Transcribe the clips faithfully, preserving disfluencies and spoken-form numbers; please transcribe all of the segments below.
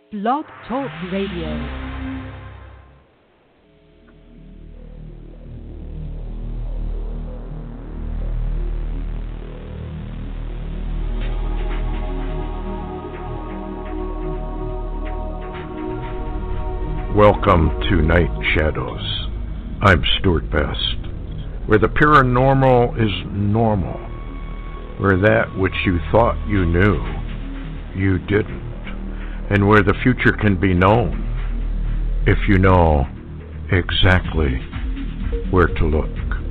Blog Talk Radio. Welcome to Night Shadows. I'm Stuart Best, where the paranormal is normal, where that which you thought you knew, you didn't, and where the future can be known if you know exactly where to look.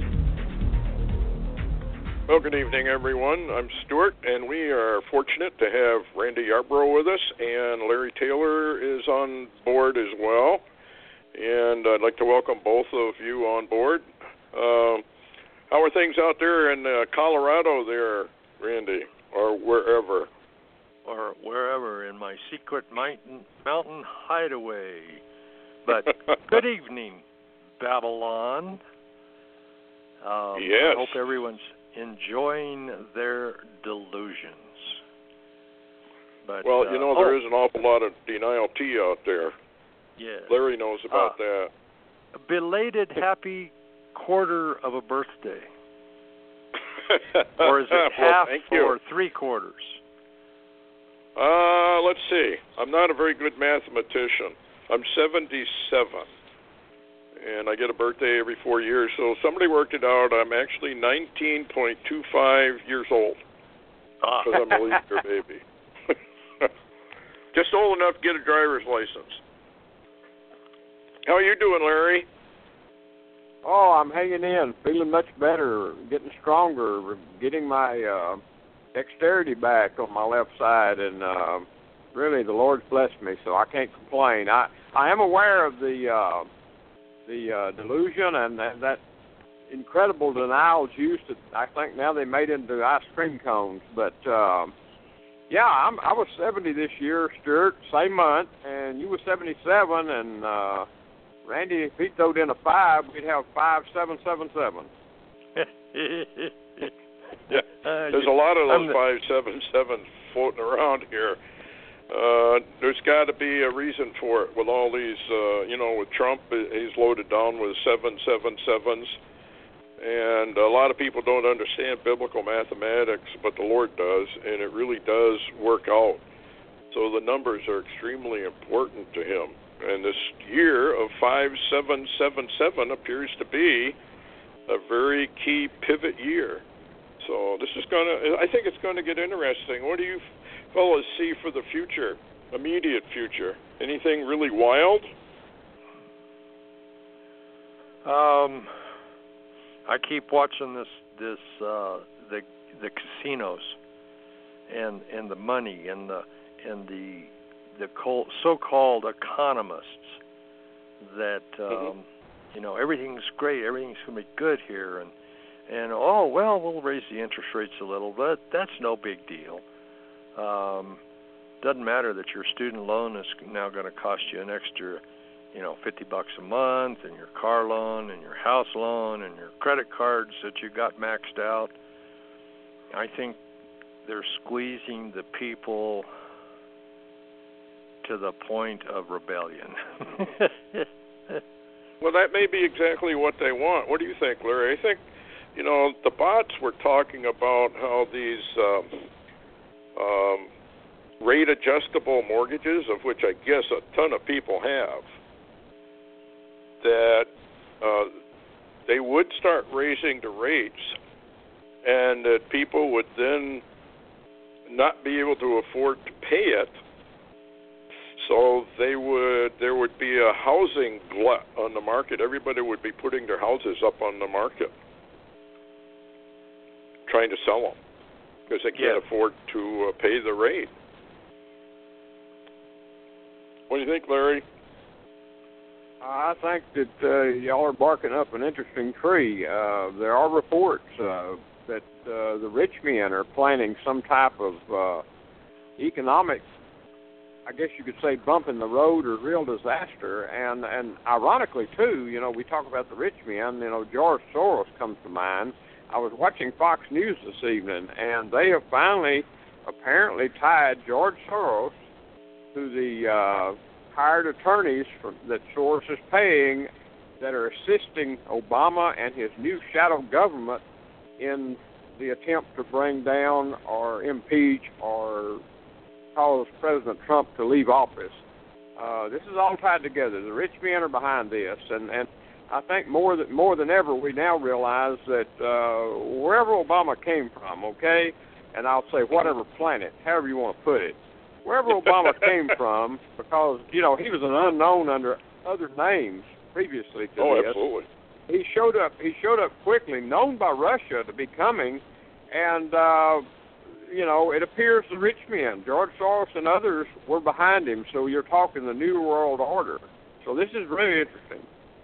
Well, good evening, everyone. I'm Stuart, and we are fortunate to have Randy Yarbrough with us, and Larry Taylor is on board as well. And I'd like to welcome both of you on board. Um, how are things out there in uh, Colorado there, Randy, or wherever? Or wherever in my secret mountain, mountain hideaway. But good evening, Babylon. Um, yes. I hope everyone's enjoying their delusions. But, well, uh, you know, there oh, is an awful lot of denial tea out there. Yes. Larry knows about uh, that. A belated happy quarter of a birthday. Or is it well, half or or three quarters? Uh, let's see. I'm not a very good mathematician. I'm seventy-seven, and I get a birthday every four years. So somebody worked it out. I'm actually nineteen point two five years old because I'm a leap year baby. Just old enough to get a driver's license. How are you doing, Larry? Oh, I'm hanging in, feeling much better, getting stronger, getting my uh, dexterity back on my left side, and uh, really the Lord's blessed me, so I can't complain. I, I am aware of the uh, the uh, delusion and that, that incredible denial juice that I think now they made into ice cream cones. But uh, yeah, I'm, I was seventy this year, Stuart, same month, and you were seventy-seven, and uh, Randy, if he throwed in a five, we'd have five seven seven seven. Yeah, there's a lot of those five seven sevens floating around here. Uh, there's got to be a reason for it with all these, uh, you know, with Trump, he's loaded down with seven seven sevens. And a lot of people don't understand biblical mathematics, but the Lord does, and it really does work out. So the numbers are extremely important to him. And this year of five seven seven seven appears to be a very key pivot year. So this is going to, I think it's going to get interesting. What do you fellas see for the future, immediate future? Anything really wild? Um, I keep watching this, this, uh, the, the casinos and, and the money and the, and the, the so-called economists that, um, mm-hmm. you know, everything's great, everything's going to be good here, and, and, oh, well, we'll raise the interest rates a little, but that's no big deal. Um, doesn't matter that your student loan is now going to cost you an extra, you know, fifty bucks a month, and your car loan, and your house loan, and your credit cards that you got maxed out. I think they're squeezing the people to the point of rebellion. Well, that may be exactly what they want. What do you think, Larry? I think, you know, the bots were talking about how these um, um, rate-adjustable mortgages, of which I guess a ton of people have, that uh, they would start raising the rates, and that people would then not be able to afford to pay it. So they would, there would be a housing glut on the market. Everybody would be putting their houses up on the market, trying to sell them, because they can't yeah. afford to uh, pay the rate. What do you think, Larry? I think that uh, y'all are barking up an interesting tree. Uh, there are reports uh, that uh, the rich men are planning some type of uh, economic, I guess you could say, bump in the road or real disaster. And, and ironically, too, you know, we talk about the rich men, you know, George Soros comes to mind. I was watching Fox News this evening, and they have finally apparently tied George Soros to the uh, hired attorneys from, that Soros is paying that are assisting Obama and his new shadow government in the attempt to bring down or impeach or cause President Trump to leave office. Uh, this is all tied together. The rich men are behind this, and, and I think more than more than ever we now realize that uh, wherever Obama came from, okay, and I'll say whatever planet, however you want to put it, wherever Obama came from, because you know he was an unknown under other names previously to oh, this. Absolutely. He showed up. He showed up quickly, known by Russia to be coming, and uh, you know it appears the rich men, George Soros and others, were behind him. So you're talking the New World Order. So this is really interesting.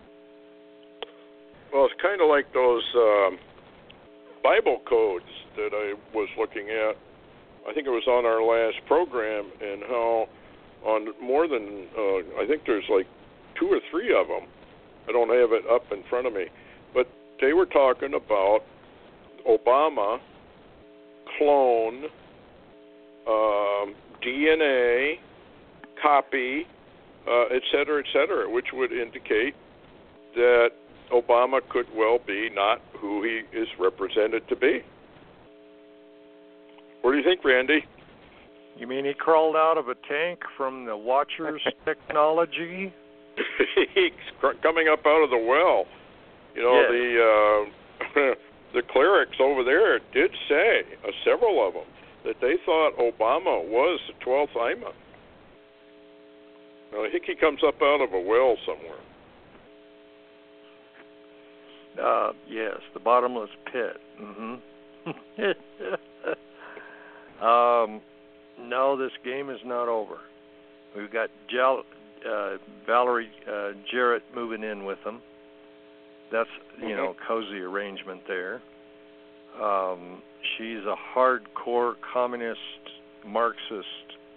Well, it's kind of like those um, Bible codes that I was looking at. I think it was on our last program, and how on more than uh, I think there's like two or three of them. I don't have it up in front of me, but they were talking about Obama, clone, um, D N A, copy, uh, et cetera, et cetera, which would indicate that Obama could well be not who he is represented to be. What do you think, Randy? You mean he crawled out of a tank from the Watcher's technology? He's coming up out of the well. You know, yes. the uh, the clerics over there did say, uh, several of them, that they thought Obama was the twelfth Imam. Now, I think he comes up out of a well somewhere. Uh, yes, the bottomless pit. Mm-hmm. um, no, this game is not over. We've got Jal- uh, Valerie uh, Jarrett moving in with them. That's, you mm-hmm. know, cozy arrangement there. Um, she's a hardcore communist, Marxist,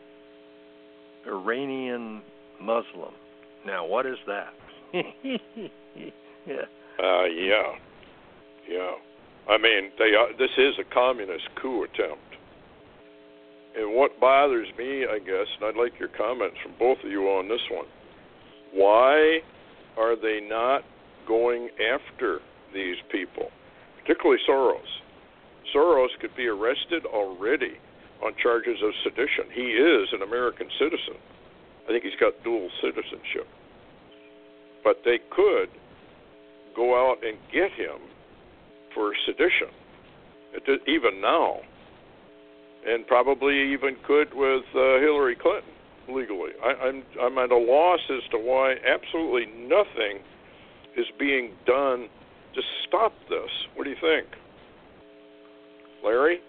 Iranian Muslim. Now, what is that? yeah. Uh, yeah, yeah. I mean, they are, this is a communist coup attempt. And what bothers me, I guess, and I'd like your comments from both of you on this one, why are they not going after these people, particularly Soros? Soros could be arrested already on charges of sedition. He is an American citizen. I think he's got dual citizenship. But they could go out and get him for sedition, even now, and probably even could with uh, Hillary Clinton legally. I, I'm I'm at a loss as to why absolutely nothing is being done to stop this. What do you think, Larry?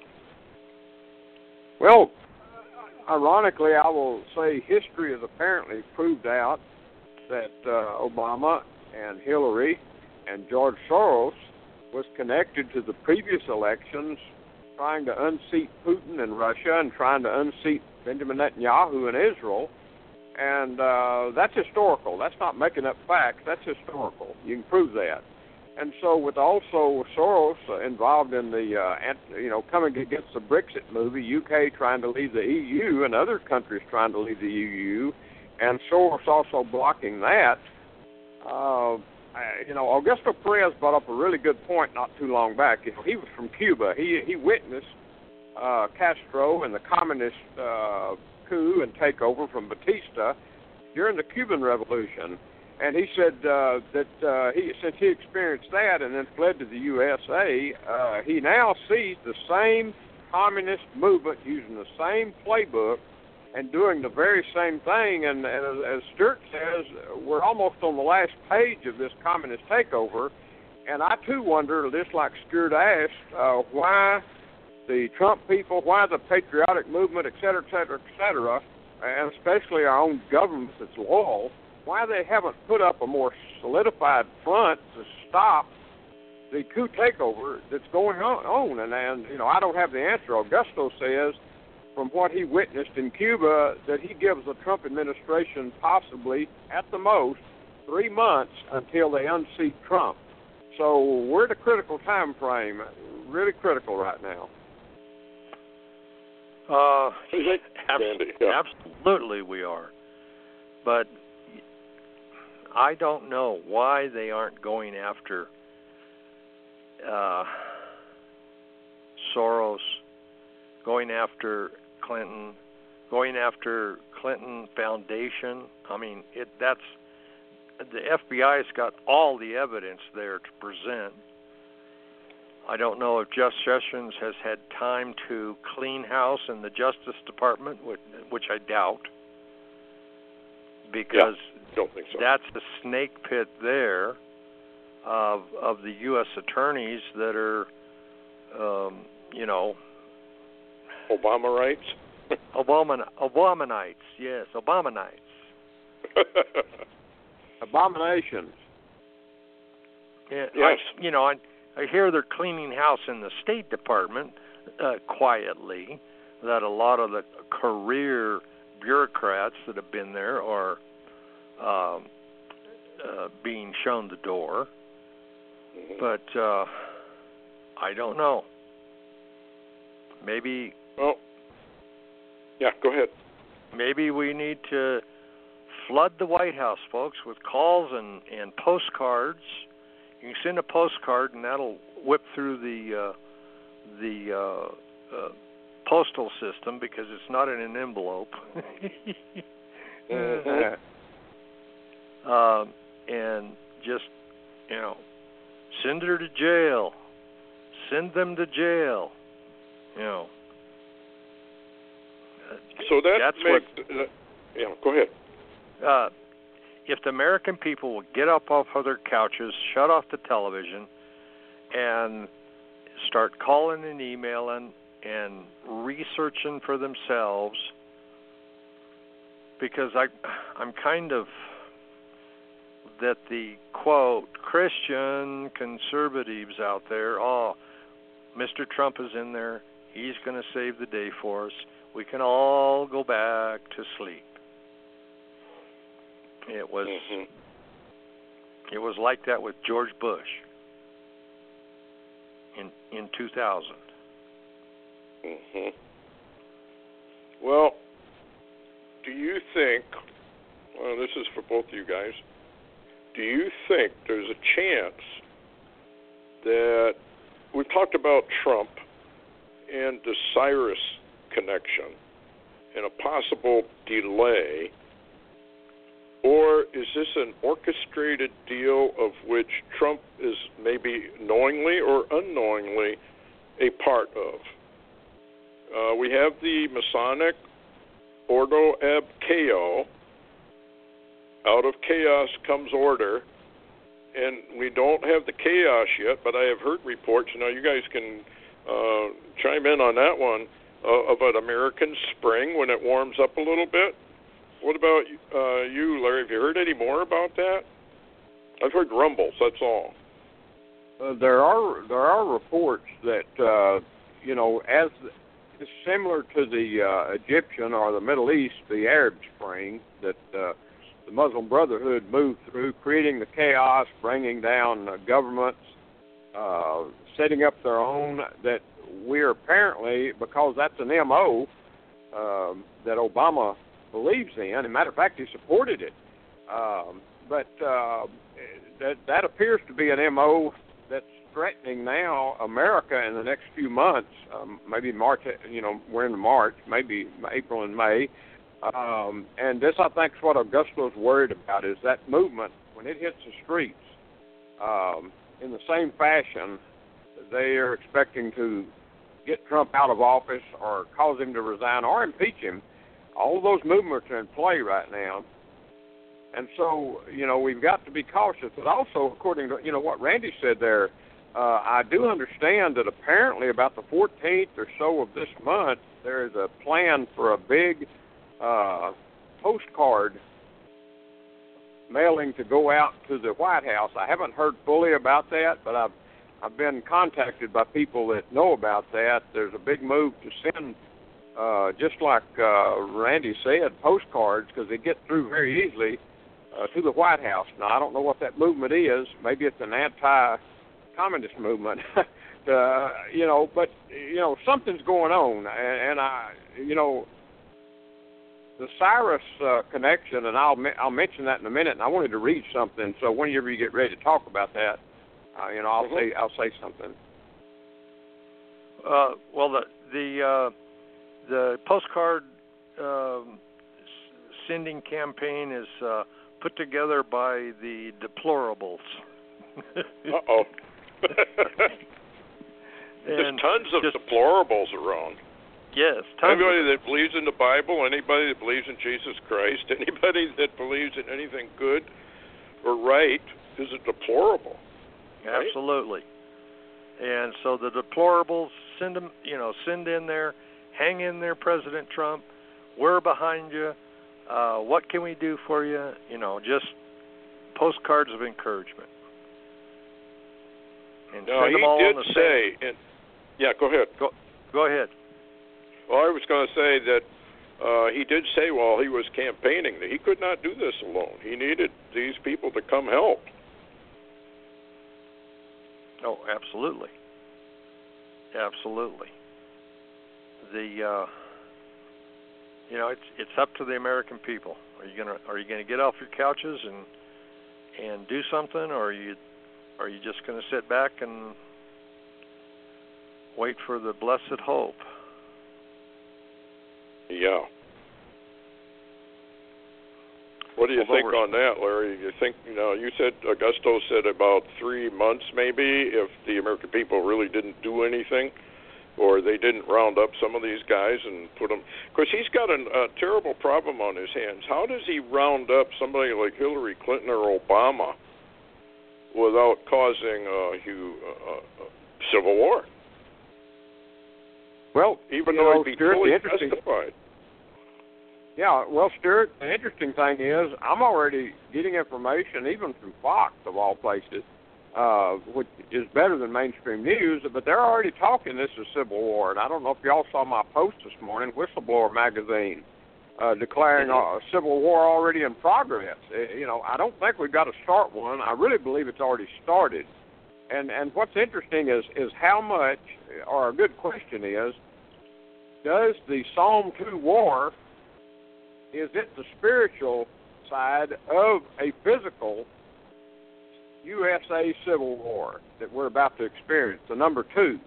Well, ironically, I will say history has apparently proved out that uh, Obama and Hillary and George Soros was connected to the previous elections, trying to unseat Putin in Russia and trying to unseat Benjamin Netanyahu in Israel. And uh, that's historical. That's not making up facts. That's historical. You can prove that. And so with also Soros uh, involved in the, uh, you know, coming against the Brexit movie, U K trying to leave the E U and other countries trying to leave the E U, and Soros also blocking that, uh, you know, Augusto Perez brought up a really good point not too long back. You know, he was from Cuba. He he witnessed uh, Castro and the communist uh, coup and takeover from Batista during the Cuban Revolution. And he said uh, that uh, he, since he experienced that and then fled to the U S A, uh, he now sees the same communist movement using the same playbook and doing the very same thing. And, and as, as Stewart says, we're almost on the last page of this communist takeover. And I, too, wonder, just like Stewart asked, uh, why the Trump people, why the patriotic movement, et cetera, et cetera, et cetera, and especially our own government that's loyal, why they haven't put up a more solidified front to stop the coup takeover that's going on. And, and, you know, I don't have the answer. Augusto says, from what he witnessed in Cuba, that he gives the Trump administration possibly, at the most, three months until they unseat Trump. So we're at a critical time frame, really critical right now. Uh, Randy, yeah. Absolutely we are. But I don't know why they aren't going after uh, Soros, going after Clinton, going after Clinton Foundation. I mean, it that's the F B I's got all the evidence there to present. I don't know if Jeff Sessions has had time to clean house in the Justice Department, which I doubt, because yeah, don't think so. That's the snake pit there of of the U S attorneys that are, um, you know, Obama rights. Obama Obamanites, yes, Obamanites. Abominations. Yeah, yes. I, you know, I, I hear they're cleaning house in the State Department uh, quietly, that a lot of the career bureaucrats that have been there are um, uh, being shown the door. Mm-hmm. But uh, I don't know. Maybe... Well, yeah, go ahead. Maybe we need to flood the White House, folks, with calls and, and postcards. You can send a postcard, and that'll whip through the uh, the uh, uh, postal system because it's not in an envelope. mm-hmm. um, and just, you know, send her to jail. Send them to jail. You know. So that That's makes... what, uh, yeah, go ahead. Uh, if the American people will get up off of their couches, shut off the television, and start calling and emailing and researching for themselves, because I, I'm kind of that the, quote, Christian conservatives out there, oh, Mister Trump is in there, he's going to save the day for us, we can all go back to sleep. It was mm-hmm. it was like that with George Bush in in two thousand. Mm-hmm. Well, do you think, well, this is for both of you guys, do you think there's a chance that, we've talked about Trump and the Cyrus connection and a possible delay, or is this an orchestrated deal of which Trump is maybe knowingly or unknowingly a part of? Uh, we have the Masonic Ordo ab Chao. Out of chaos comes order, and we don't have the chaos yet, but I have heard reports, now you guys can uh, chime in on that one, uh, of an American spring when it warms up a little bit. What about uh, you, Larry? Have you heard any more about that? I've heard rumbles, that's all. Uh, there are there are reports that, uh, you know, as it's similar to the uh, Egyptian or the Middle East, the Arab Spring, that uh, the Muslim Brotherhood moved through, creating the chaos, bringing down uh, governments, uh, setting up their own, that we're apparently, because that's an M O um, that Obama believes in. As a matter of fact, he supported it. Um, but uh, that, that appears to be an M O that's threatening now America in the next few months, um, maybe March, you know, we're in March, maybe April and May. Um, and this, I think, is what Augusto's worried about, is that movement, when it hits the streets, um, in the same fashion, they are expecting to get Trump out of office or cause him to resign or impeach him. All of those movements are in play right now. And so, you know, we've got to be cautious. But also, according to, you know, what Randy said there, uh, I do understand that apparently about the fourteenth or so of this month, there is a plan for a big uh, postcard mailing to go out to the White House. I haven't heard fully about that, but I've I've been contacted by people that know about that. There's a big move to send, uh, just like uh, Randy said, postcards, because they get through very easily uh, to the White House. Now, I don't know what that movement is. Maybe it's an anti-communist movement, uh, you know, but you know, something's going on, and, and I, you know, the Cyrus uh, connection, and I'll I'll mention that in a minute. And I wanted to read something, so whenever you get ready to talk about that, uh, you know, I'll mm-hmm. say I'll say something. Uh, well, the the uh, the postcard um, sending campaign is uh, put together by the deplorables. Uh-oh. There's tons of just, deplorables around. Yes. Anybody that believes in the Bible, anybody that believes in Jesus Christ, anybody that believes in anything good or right is a deplorable. Right? Absolutely. And so the deplorables, send them, you know, send in there, hang in there, President Trump. We're behind you. Uh, what can we do for you? You know, just postcards of encouragement. And no, send he them all did on the say, and, yeah, go ahead. Go, go ahead. Well, I was going to say that uh, he did say while he was campaigning that he could not do this alone. He needed these people to come help. Oh, absolutely. Absolutely. The uh, you know, it's it's up to the American people. Are you gonna are you gonna get off your couches and and do something, or are you are you just gonna sit back and wait for the blessed hope? Yeah. What do you Although think on that, Larry? You think, you know, you said, Augusto said about three months maybe if the American people really didn't do anything, or they didn't round up some of these guys and put them, because he's got an, a terrible problem on his hands. How does he round up somebody like Hillary Clinton or Obama without causing a, a, a civil war? Well, even you though know, he'd be Stuart, fully interesting. justified. Yeah, well, Stuart, the interesting thing is I'm already getting information, even from Fox, of all places, uh, which is better than mainstream news, but they're already talking this is civil war. And I don't know if y'all saw my post this morning, Whistleblower Magazine, uh, declaring a civil war already in progress. Uh, you know, I don't think we've got to start one. I really believe it's already started. And and what's interesting is, is how much, or a good question is, does the Psalm two war, is it the spiritual side of a physical U S A civil war that we're about to experience, the number two?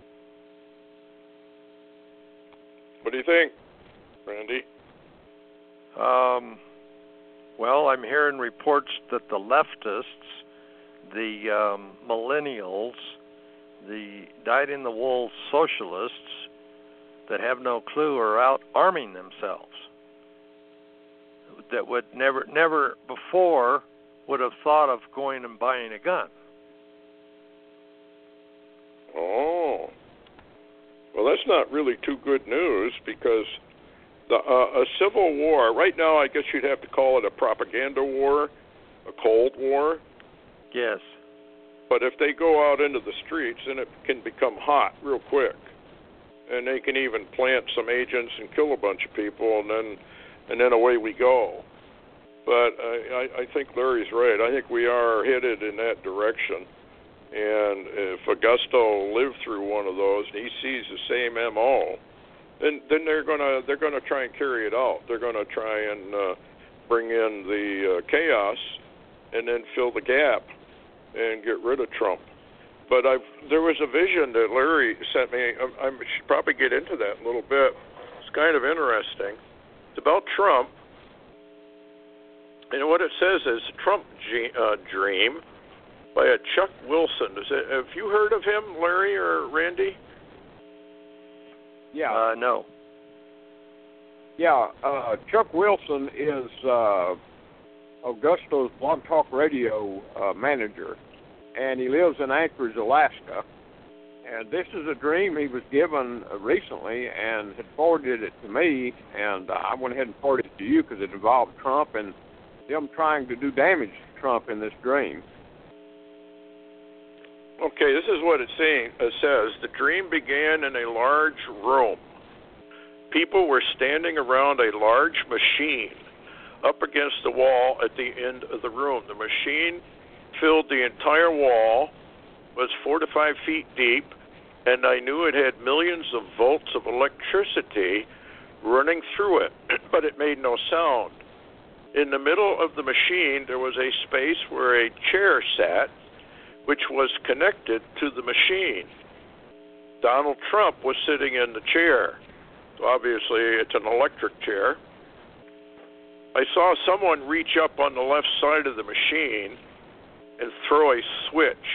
What do you think, Randy? Um, well, I'm hearing reports that the leftists, the um, millennials, the dyed-in-the-wool socialists that have no clue are out arming themselves. That would never, never before would have thought of going and buying a gun. Oh, well, that's not really too good news, because the uh, a civil war right now, I guess you'd have to call it a propaganda war, a Cold War. Yes. But if they go out into the streets, then it can become hot real quick, and they can even plant some agents and kill a bunch of people, and then and then away we go. But I, I think Larry's right. I think we are headed in that direction. And if Augusto lived through one of those and he sees the same M O, then then they're gonna they're gonna try and carry it out. They're gonna try and uh, bring in the uh, chaos and then fill the gap and get rid of Trump. But I've there was a vision that Larry sent me. I, I should probably get into that a little bit. It's kind of interesting. It's about Trump, and what it says is Trump G- uh, Dream by a Chuck Wilson. Is it, have you heard of him, Larry or Randy? Yeah. Uh, no. Yeah, uh, Chuck Wilson is uh, Augusto's Blog Talk Radio uh, manager, and he lives in Anchorage, Alaska. And this is a dream he was given recently and had forwarded it to me, and I went ahead and forwarded it to you because it involved Trump and them trying to do damage to Trump in this dream. Okay, this is what it, saying, it says. The dream began in a large room. People were standing around a large machine up against the wall at the end of the room. The machine filled the entire wall, was four to five feet deep, and I knew it had millions of volts of electricity running through it, but it made no sound. In the middle of the machine, there was a space where a chair sat, which was connected to the machine. Donald Trump was sitting in the chair. So obviously, it's an electric chair. I saw someone reach up on the left side of the machine and throw a switch,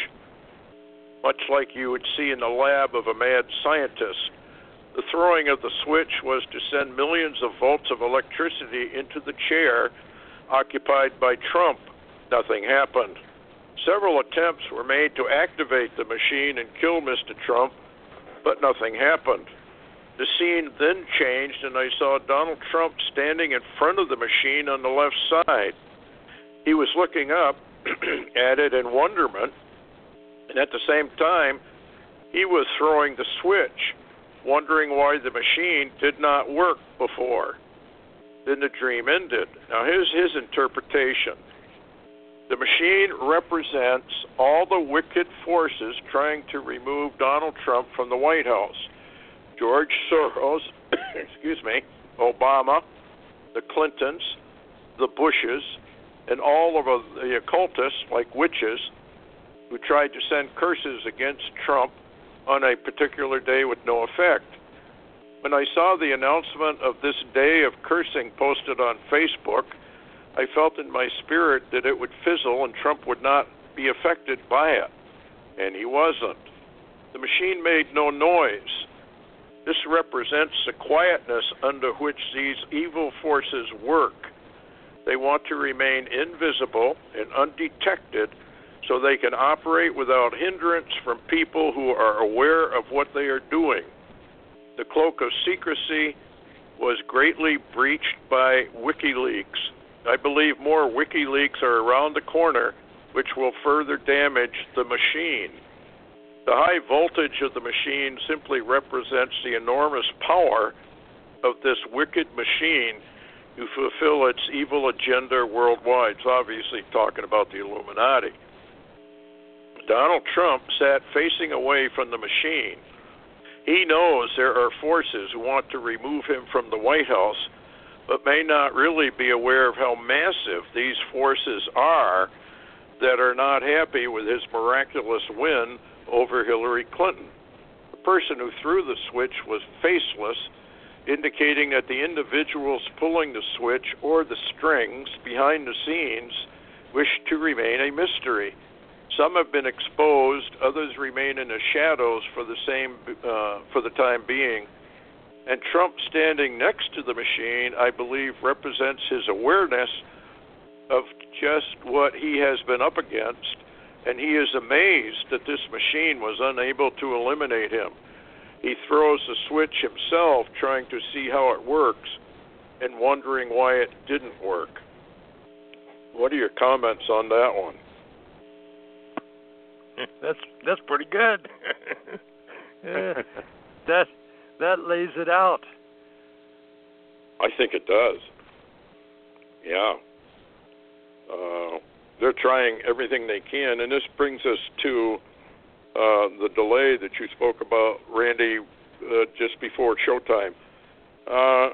much like you would see in the lab of a mad scientist. The throwing of the switch was to send millions of volts of electricity into the chair occupied by Trump. Nothing happened. Several attempts were made to activate the machine and kill Mister Trump, but nothing happened. The scene then changed, and I saw Donald Trump standing in front of the machine on the left side. He was looking up at it in wonderment, and at the same time, he was throwing the switch, wondering why the machine did not work before. Then the dream ended. Now here's his interpretation. The machine represents all the wicked forces trying to remove Donald Trump from the White House. George Soros, excuse me, Obama, the Clintons, the Bushes, and all of the occultists like witches who tried to send curses against Trump on a particular day with no effect. When I saw the announcement of this day of cursing posted on Facebook, I felt in my spirit that it would fizzle and Trump would not be affected by it. And he wasn't. The machine made no noise. This represents the quietness under which these evil forces work. They want to remain invisible and undetected so they can operate without hindrance from people who are aware of what they are doing. The cloak of secrecy was greatly breached by WikiLeaks. I believe more WikiLeaks are around the corner, which will further damage the machine. The high voltage of the machine simply represents the enormous power of this wicked machine to fulfill its evil agenda worldwide. It's obviously talking about the Illuminati. Donald Trump sat facing away from the machine. He knows there are forces who want to remove him from the White House, but may not really be aware of how massive these forces are that are not happy with his miraculous win over Hillary Clinton. The person who threw the switch was faceless, indicating that the individuals pulling the switch or the strings behind the scenes wish to remain a mystery. Some have been exposed, others remain in the shadows for the same uh, for the time being. And Trump standing next to the machine, I believe, represents his awareness of just what he has been up against, and he is amazed that this machine was unable to eliminate him. He throws the switch himself, trying to see how it works, and wondering why it didn't work. What are your comments on that one? That's that's pretty good. Yeah, that that lays it out. I think it does. Yeah. Uh, they're trying everything they can, and this brings us to uh, the delay that you spoke about, Randy, uh, just before showtime. Uh,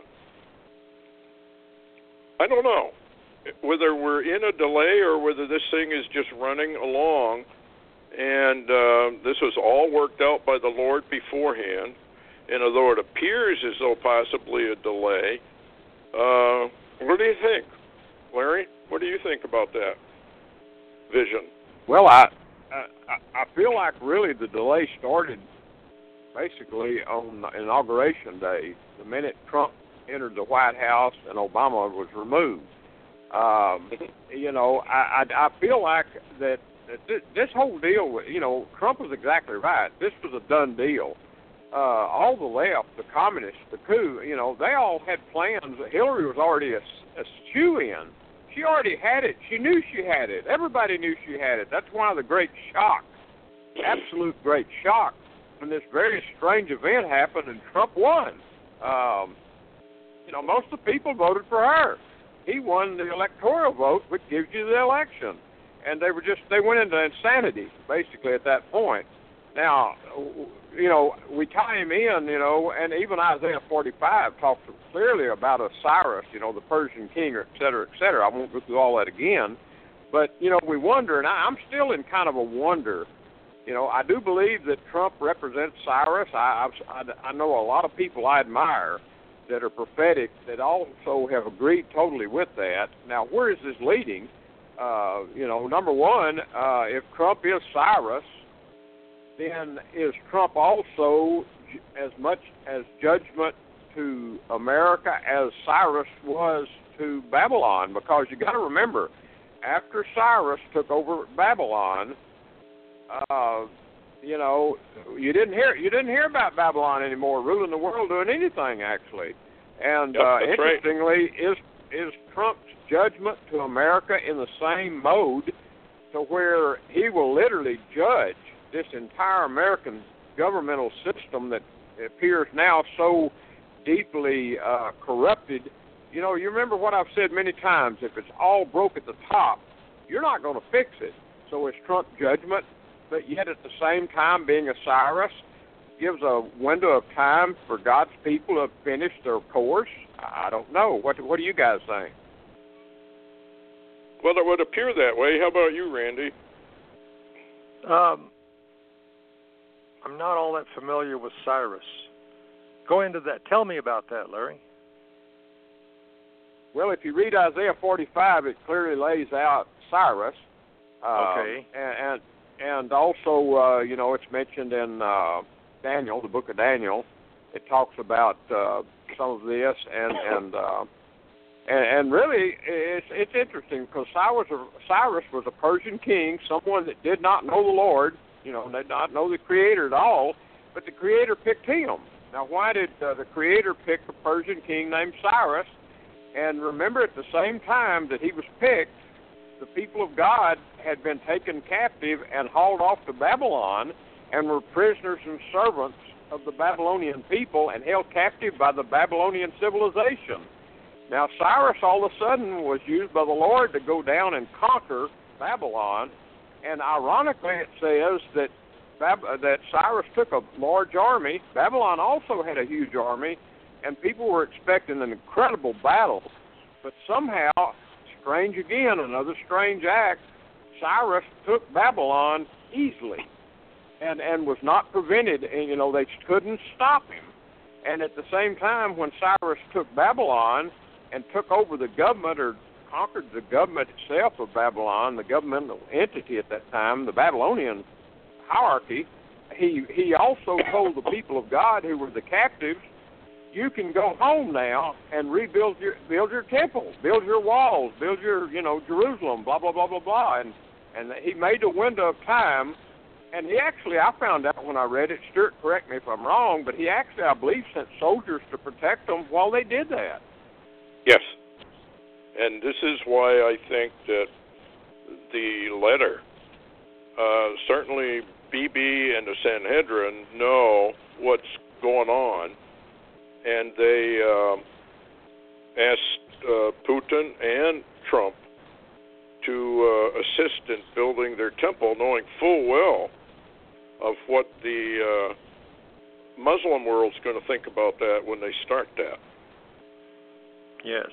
I don't know whether we're in a delay or whether this thing is just running along, and uh, this was all worked out by the Lord beforehand. And although it appears as though possibly a delay, uh, what do you think, Larry? What do you think about that vision? Well, I, I I feel like really the delay started basically on Inauguration Day, the minute Trump entered the White House and Obama was removed. Um, you know, I, I I feel like that, that this, this whole deal, you know, Trump was exactly right. This was a done deal. Uh, all the left, the communists, the coup, you know, they all had plans. Hillary was already a, a shoo-in. She already had it. She knew she had it. Everybody knew she had it. That's one of the great shocks, absolute great shock, when this very strange event happened and Trump won. Um, you know, most of the people voted for her. He won the electoral vote, which gives you the election. And they were just, they went into insanity, basically, at that point. Now, you know, we tie him in, you know, and even Isaiah forty-five talks clearly about Cyrus, you know, the Persian king, et cetera, et cetera. I won't go through all that again. But, you know, we wonder, and I, I'm still in kind of a wonder. You know, I do believe that Trump represents Cyrus. I, I, I know a lot of people I admire that are prophetic that also have agreed totally with that. Now, where is this leading? Uh, you know, number one, uh, if Trump is Cyrus, then is Trump also as much as judgment to America as Cyrus was to Babylon? Because you got to remember, after Cyrus took over Babylon, uh, you know, you didn't hear you didn't hear about Babylon anymore ruling the world, doing anything actually. And yep, uh, that's interestingly, right. is is Trump's judgment to America in the same mode, to where he will literally judge this entire American governmental system that appears now so deeply uh, corrupted. You know, you remember what I've said many times, if it's all broke at the top, you're not going to fix it. So it's Trump's judgment, but yet at the same time, being a Cyrus gives a window of time for God's people to finish their course. I don't know. What, what do you guys think? Well, it would appear that way. How about you, Randy? Um, I'm not all that familiar with Cyrus. Go into that. Tell me about that, Larry. Well, if you read Isaiah forty-five, it clearly lays out Cyrus. Uh, okay. And and, and also, uh, you know, it's mentioned in uh, Daniel, the book of Daniel. It talks about uh, some of this, and and, uh, and and really, it's it's interesting because Cyrus Cyrus was a Persian king, someone that did not know the Lord, you know, did not know the Creator at all, but the Creator picked him. Now, why did uh, the Creator pick a Persian king named Cyrus? And remember, at the same time that he was picked, the people of God had been taken captive and hauled off to Babylon and were prisoners and servants of the Babylonian people and held captive by the Babylonian civilization. Now, Cyrus all of a sudden was used by the Lord to go down and conquer Babylon, and ironically it says that Bab- that Cyrus took a large army. Babylon also had a huge army, and people were expecting an incredible battle. But somehow, strange again, another strange act, Cyrus took Babylon easily and, and was not prevented. And, you know, they couldn't stop him. And at the same time, when Cyrus took Babylon and took over the government or conquered the government itself of Babylon, the governmental entity at that time, the Babylonian hierarchy, he, he also told the people of God who were the captives, you can go home now and rebuild your build your temple, build your walls, build your, you know, Jerusalem, blah, blah, blah, blah, blah. And, and he made a window of time, and he actually, I found out when I read it, Stuart, correct me if I'm wrong, but he actually, I believe, sent soldiers to protect them while they did that. Yes. And this is why I think that the letter, uh, certainly B B and the Sanhedrin know what's going on, and they uh, asked uh, Putin and Trump to uh, assist in building their temple, knowing full well of what the uh, Muslim world's going to think about that when they start that. Yes.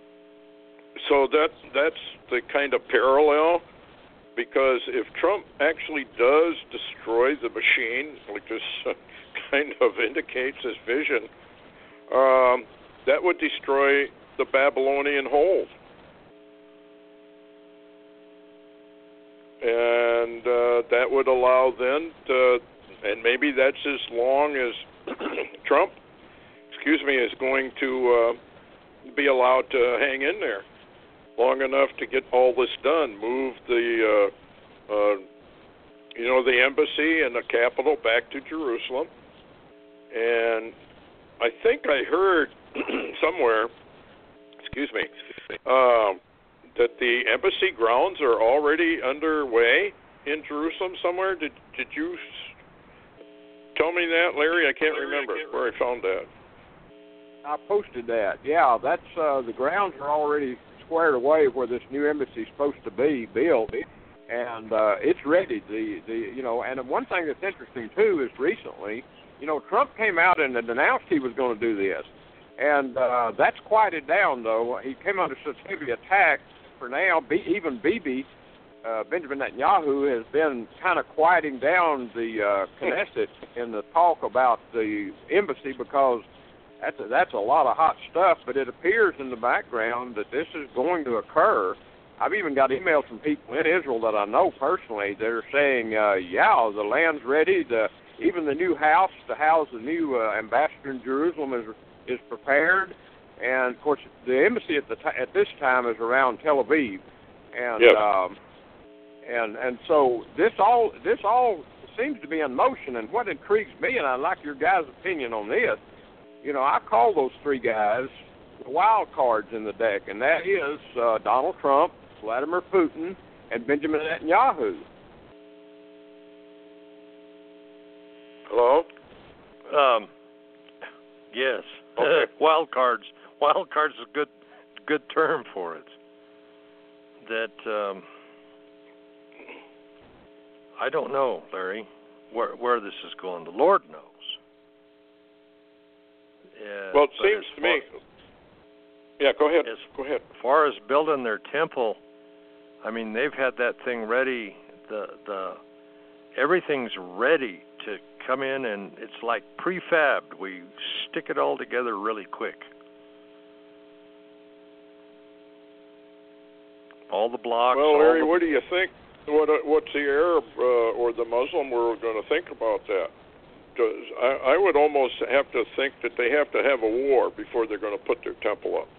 So that that's the kind of parallel, because if Trump actually does destroy the machine, like this uh, kind of indicates his vision, Um, that would destroy the Babylonian hold. And uh, that would allow then, to, and maybe that's as long as Trump, excuse me, is going to uh, be allowed to hang in there long enough to get all this done, move the, uh, uh, you know, the embassy and the capital back to Jerusalem. And I think I heard somewhere, excuse me, uh, that the embassy grounds are already underway in Jerusalem somewhere. Did did you tell me that, Larry? I can't Larry, remember I can't where I found that. I posted that. Yeah, that's uh, the grounds are already squared away where this new embassy is supposed to be built. and uh, it's ready. The the you know, and one thing that's interesting too is recently, you know, Trump came out and announced he was going to do this, and uh, that's quieted down though. He came under such heavy attack. For now, B, even Bibi, uh, Benjamin Netanyahu, has been kind of quieting down the uh, Knesset in the talk about the embassy because that's a, that's a lot of hot stuff. But it appears in the background that this is going to occur. I've even got emails from people in Israel that I know personally that are saying, uh, yeah, the land's ready. The, even the new house to house the new uh, ambassador in Jerusalem is is prepared. And, of course, the embassy at the t- at this time is around Tel Aviv. And yep. um, and and so this all this all seems to be in motion. And what intrigues me, and I'd like your guys' opinion on this, you know, I call those three guys the wild cards in the deck, and that is uh, Donald Trump, Vladimir Putin, and Benjamin Netanyahu. Hello? Um, yes. Okay. Wild cards. Wild cards is a good good term for it. That um, I don't know, Larry, where where this is going. The Lord knows. Yeah, well, it seems to me. Yeah, go ahead. As, go ahead. As far as building their temple, I mean, they've had that thing ready. The the everything's ready to come in, and it's like prefabbed. We stick it all together really quick. All the blocks. Well, Larry, the... what do you think? What what's the Arab uh, or the Muslim world going to think about that? Does, I, I would almost have to think that they have to have a war before they're going to put their temple up.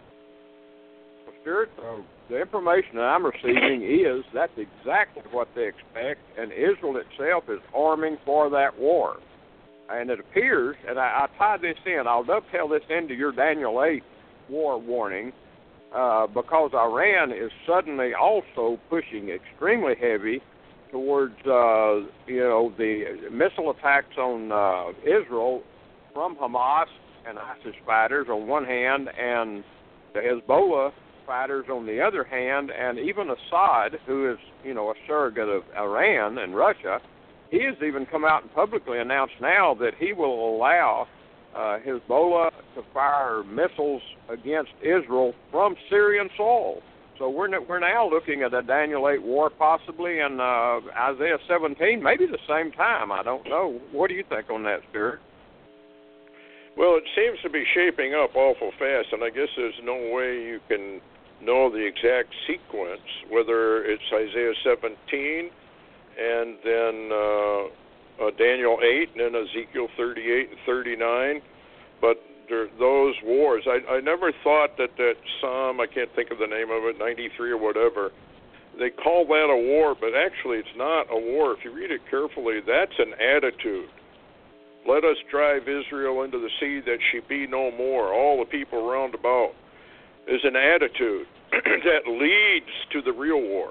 Well, Stuart, uh, the information that I'm receiving is that's exactly what they expect, and Israel itself is arming for that war. And it appears, and I, I tie this in, I'll dovetail this into your Daniel eight war warning, uh, because Iran is suddenly also pushing extremely heavy towards, uh, you know, the missile attacks on uh, Israel from Hamas and ISIS fighters on one hand, and the Hezbollah fighters on the other hand, and even Assad, who is, you know, a surrogate of Iran and Russia, he has even come out and publicly announced now that he will allow uh, Hezbollah to fire missiles against Israel from Syrian soil. So we're we're now looking at a Daniel eight war possibly, and uh, Isaiah seventeen, maybe the same time. I don't know. What do you think on that, Stuart? Well, it seems to be shaping up awful fast, and I guess there's no way you can know the exact sequence, whether it's Isaiah seventeen and then uh, uh, Daniel eight and then Ezekiel thirty-eight and thirty-nine, but there, those wars, I, I never thought that that Psalm, I can't think of the name of it, ninety-three or whatever, they call that a war, but actually it's not a war. If you read it carefully, that's an attitude. Let us drive Israel into the sea that she be no more, all the people round about, is an attitude that leads to the real war.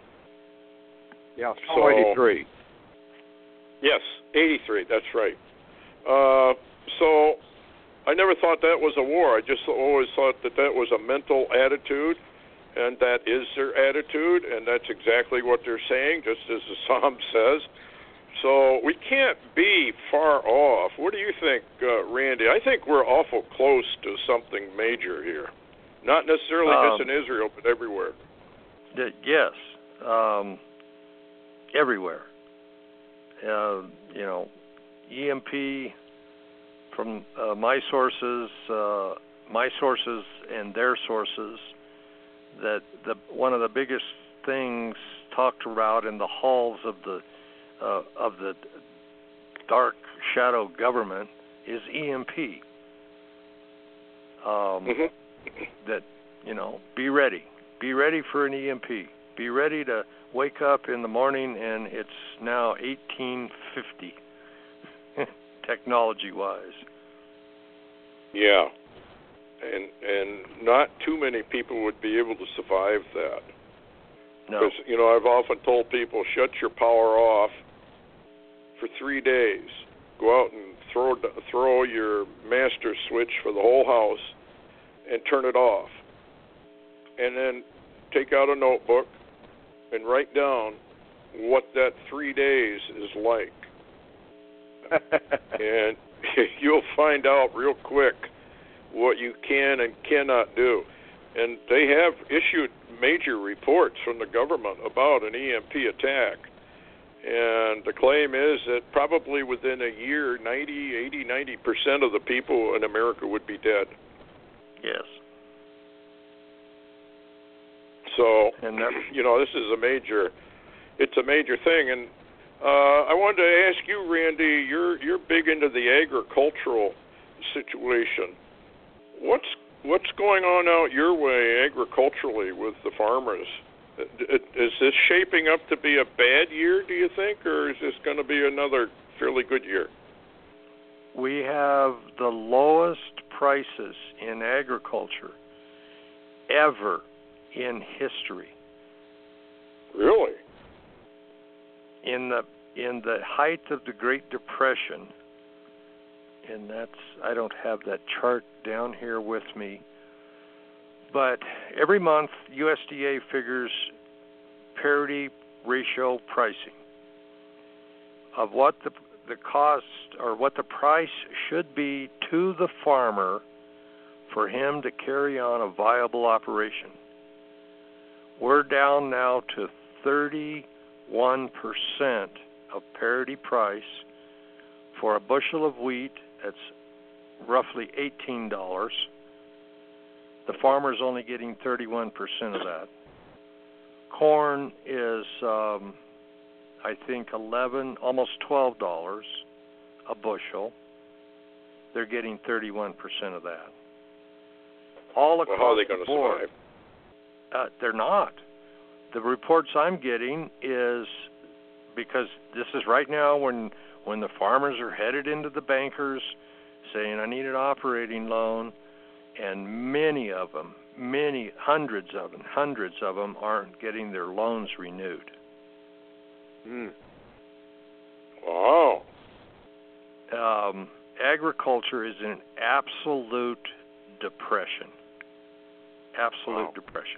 Yeah, so eighty-three. Yes, eighty-three, that's right. Uh, so I never thought that was a war. I just always thought that that was a mental attitude, and that is their attitude, and that's exactly what they're saying, just as the Psalm says. So we can't be far off. What do you think, uh, Randy? I think we're awful close to something major here. Not necessarily um, just in Israel, but everywhere. The, yes, um, everywhere. Uh, you know, E M P from uh, my sources, uh, my sources and their sources, that the one of the biggest things talked about in the halls of the uh, of the dark shadow government is E M P. Um, mm-hmm. That, you know, be ready. Be ready for an E M P. Be ready to wake up in the morning and it's now eighteen fifty, technology-wise. Yeah. And and not too many people would be able to survive that. No. Because, you know, I've often told people, shut your power off for three days. Go out and throw throw your master switch for the whole house and turn it off. And then take out a notebook and write down what that three days is like. And you'll find out real quick what you can and cannot do. And they have issued major reports from the government about an E M P attack. And the claim is that probably within a year, ninety, eighty, ninety percent of the people in America would be dead. Yes. So, and that, you know, this is a major, it's a major thing. And uh, I wanted to ask you, Randy, you're you're big into the agricultural situation. What's what's going on out your way agriculturally with the farmers? Is this shaping up to be a bad year, do you think, or is this going to be another fairly good year? We have the lowest prices in agriculture ever in history. Really? In the in the height of the Great Depression, and that's, I don't have that chart down here with me, but every month U S D A figures parity ratio pricing of what the the cost or what the price should be to the farmer for him to carry on a viable operation. We're down now to thirty-one percent of parity price for a bushel of wheat. That's roughly eighteen dollars. The farmer's only getting thirty-one percent of that. Corn is, um, I think, eleven, almost twelve dollars a bushel. They're getting thirty-one percent of that. All across well, how are they going the to board. survive? Uh, they're not. The reports I'm getting is because this is right now when when the farmers are headed into the bankers saying, I need an operating loan, and many of them, many, hundreds of them, hundreds of them aren't getting their loans renewed. Hmm. Wow. Um, agriculture is in absolute depression. Absolute wow. depression.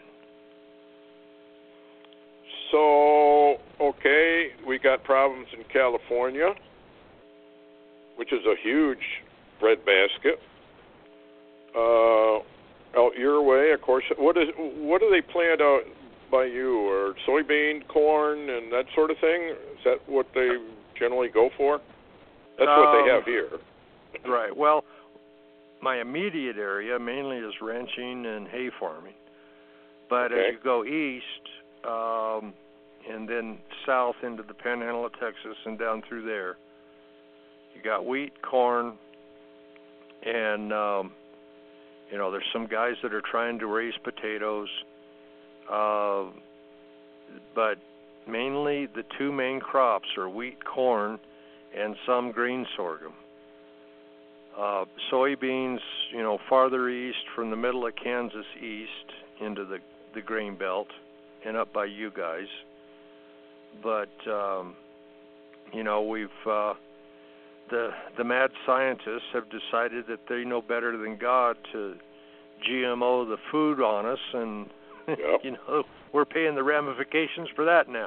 So, okay, we got problems in California, which is a huge breadbasket. Uh, out your way, of course. What is what do they plant out by you? Or soybean, corn, and that sort of thing? Is that what they generally go for? That's um, what they have here. Right. Well, my immediate area mainly is ranching and hay farming. But okay. as you go east, um, and then south into the Panhandle of Texas and down through there, you got wheat, corn, and um, you know, there's some guys that are trying to raise potatoes, uh, but mainly the two main crops are wheat, corn, and some green sorghum. Uh, soybeans, you know, farther east from the middle of Kansas east into the, the grain belt and up by you guys. But, um, you know, we've, uh, the the mad scientists have decided that they know better than God to G M O the food on us, and, yep. you know, we're paying the ramifications for that now.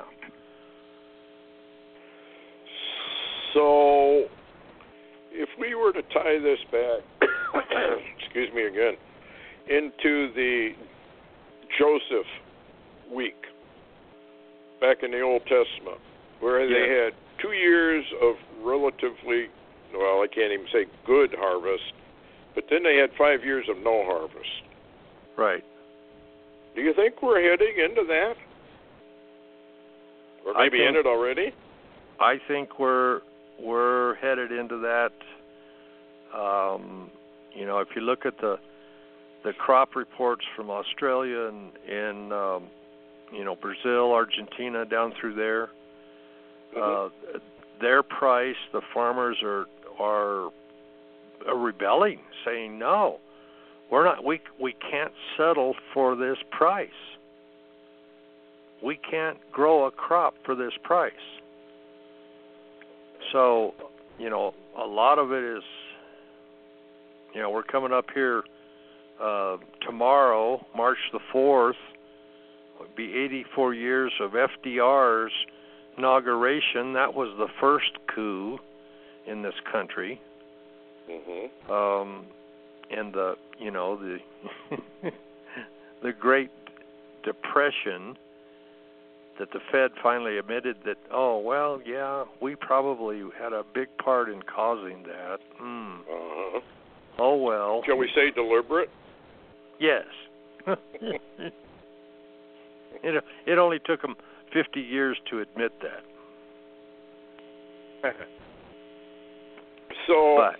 So, if we were to tie this back, excuse me again, into the Joseph week back in the Old Testament, where yeah. they had two years of relatively, well, I can't even say good harvest, but then they had five years of no harvest. Right. Do you think we're heading into that? Or maybe think, in it already? I think we're we're headed into that. Um, you know, if you look at the the crop reports from Australia and, and um, you know, Brazil, Argentina, down through there, mm-hmm. uh, their price, the farmers are are rebelling, saying no, we're not. We we can't settle for this price. We can't grow a crop for this price. So, you know, a lot of it is, you know, we're coming up here uh, tomorrow, March the fourth, it'd be eighty-four years of F D R's inauguration. That was the first coup in this country. Mm-hmm. Um, and the, you know, the the Great Depression, that the Fed finally admitted that, oh, well, yeah, we probably had a big part in causing that. Mm. Uh-huh. Oh, well. Shall we say deliberate? Yes. it, it only took them fifty years to admit that. so, but,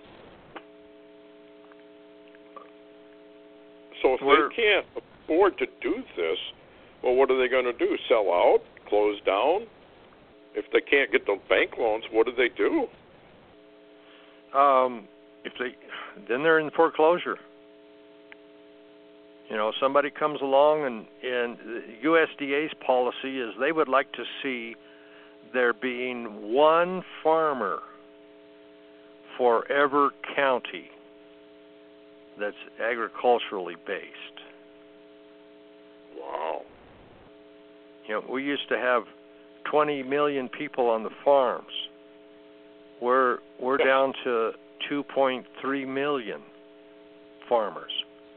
so if they can't afford to do this, well, what are they going to do? Sell out? Close down? If they can't get the bank loans, what do they do? Um, if they, then they're in foreclosure. You know, somebody comes along and, and the U S D A's policy is they would like to see there being one farmer for every county that's agriculturally based. Wow. You know, we used to have twenty million people on the farms. We're we're down to two point three million farmers.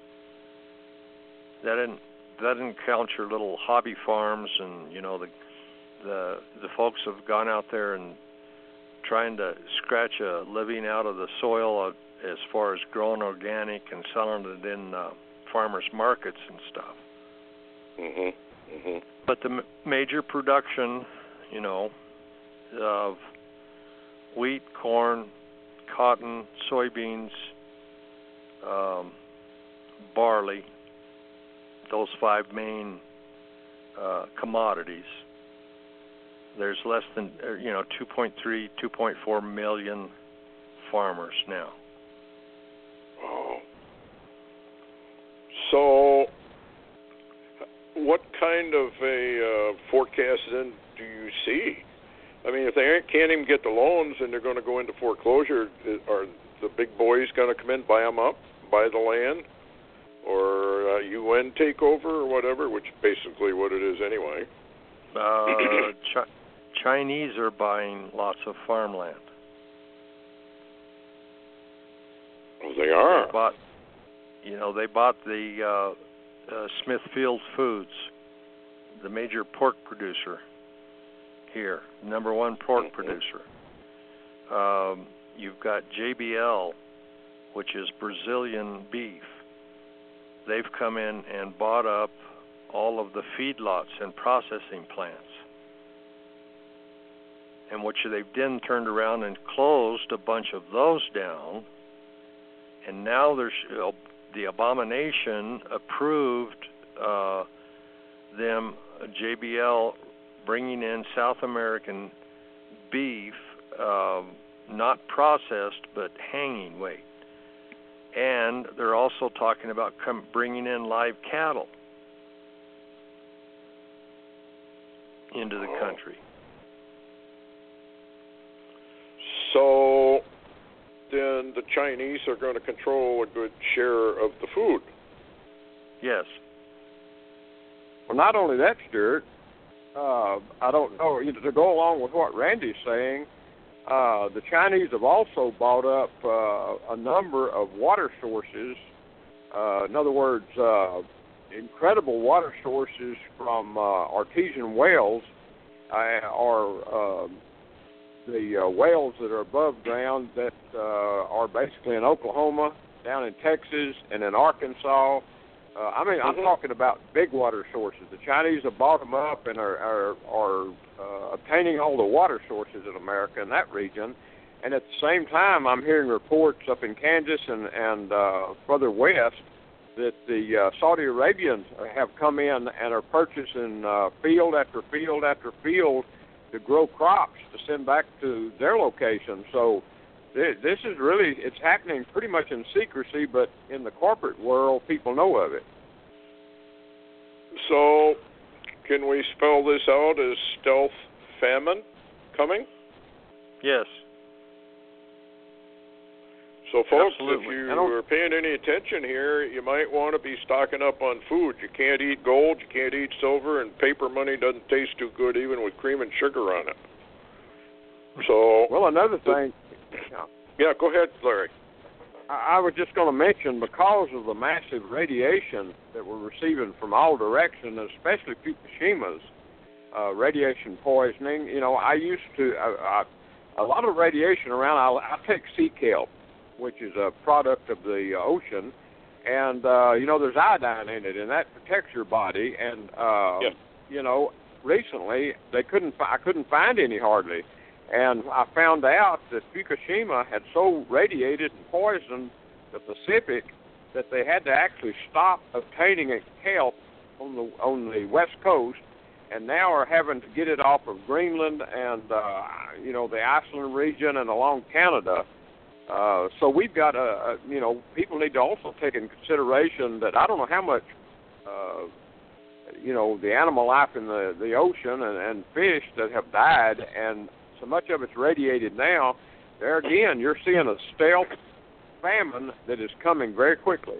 That didn't that didn't count your little hobby farms, and you know the the the folks have gone out there and trying to scratch a living out of the soil as far as growing organic and selling it in uh, farmers markets and stuff. Mhm. Mhm. But the m- major production, you know, of wheat, corn, cotton, soybeans, um, barley, those five main uh, commodities, there's less than, you know, two point three, two point four million farmers now. Wow. So, what kind of a uh, forecast then do you see? I mean, if they can't even get the loans and they're going to go into foreclosure, are the big boys going to come in, buy them up, buy the land, or uh, U N take over or whatever, which is basically what it is anyway? Uh, Ch- Chinese are buying lots of farmland. Oh, they are. They bought, you know, they bought the uh, uh, Smithfield Foods, the major pork producer here, number one pork mm-hmm. producer. Um, you've got J B L, which is Brazilian beef. They've come in and bought up all of the feedlots and processing plants. And which they've then turned around and closed a bunch of those down. And now there's uh, the abomination approved uh, them, uh, J B L, bringing in South American beef, uh, not processed but hanging weight. And they're also talking about come, bringing in live cattle into the country. So then the Chinese are going to control a good share of the food. Yes. Well, not only that, Stuart, uh, I don't know, you know, to go along with what Randy's saying, uh, the Chinese have also bought up uh, a number of water sources. Uh, in other words, uh, incredible water sources from uh, artesian wells uh, are uh, the uh, wells that are above ground that uh, are basically in Oklahoma, down in Texas, and in Arkansas. Uh, I mean, mm-hmm. I'm talking about big water sources. The Chinese have bought them up and are are, are uh, obtaining all the water sources in America in that region. And at the same time, I'm hearing reports up in Kansas and, and uh, further west that the uh, Saudi Arabians have come in and are purchasing uh, field after field after field to grow crops to send back to their location. So this is really, it's happening pretty much in secrecy, but in the corporate world, people know of it. So can we spell this out as stealth famine coming? Yes. So, folks, Absolutely. if you are paying any attention here, you might want to be stocking up on food. You can't eat gold, you can't eat silver, and paper money doesn't taste too good even with cream and sugar on it. So, well, another thing. Yeah, yeah go ahead, Larry. I, I was just going to mention, because of the massive radiation that we're receiving from all directions, especially Fukushima's uh, radiation poisoning. You know, I used to uh, I, a lot of radiation around. I, I take sea kelp, which is a product of the ocean, and uh, you know, there's iodine in it, and that protects your body. And uh, yeah. you know, recently they couldn't I couldn't find any hardly. And I found out that Fukushima had so radiated and poisoned the Pacific that they had to actually stop obtaining kelp on the on the west coast, and now are having to get it off of Greenland and uh, you know, the Iceland region and along Canada. Uh, so we've got a, a you know, people need to also take in consideration that I don't know how much uh, you know, the animal life in the the ocean and, and fish that have died, and so much of it's radiated now. There again, you're seeing a stealth famine that is coming very quickly.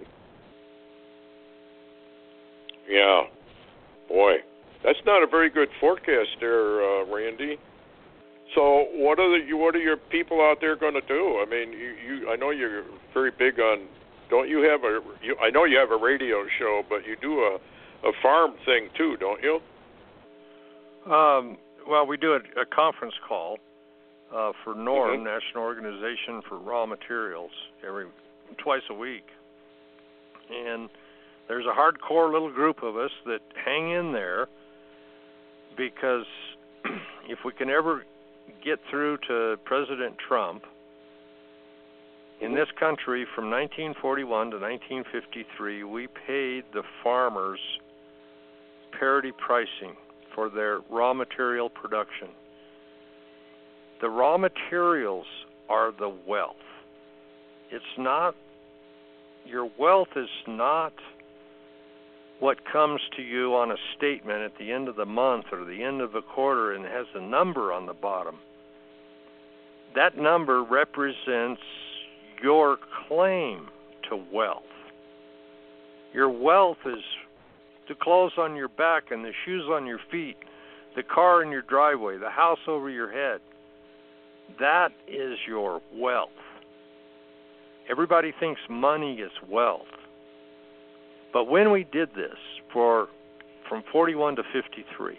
Yeah, boy, that's not a very good forecast there, uh, Randy. So, what are the what are your people out there going to do? I mean, you, you I know you're very big on. Don't you have a? You, I know you have a radio show, but you do a a farm thing too, don't you? Um. Well, we do a, a conference call uh, for NORM, mm-hmm. National Organization for Raw Materials, every twice a week. And there's a hardcore little group of us that hang in there, because if we can ever get through to President Trump, in this country from nineteen forty-one to nineteen fifty-three, we paid the farmers parity pricing for their raw material production. The raw materials are the wealth. It's not, your wealth is not what comes to you on a statement at the end of the month or the end of the quarter and has a number on the bottom. That number represents your claim to wealth. Your wealth is the clothes on your back and the shoes on your feet, the car in your driveway, the house over your head. That is your wealth. Everybody thinks money is wealth. But when we did this for from forty-one to fifty-three,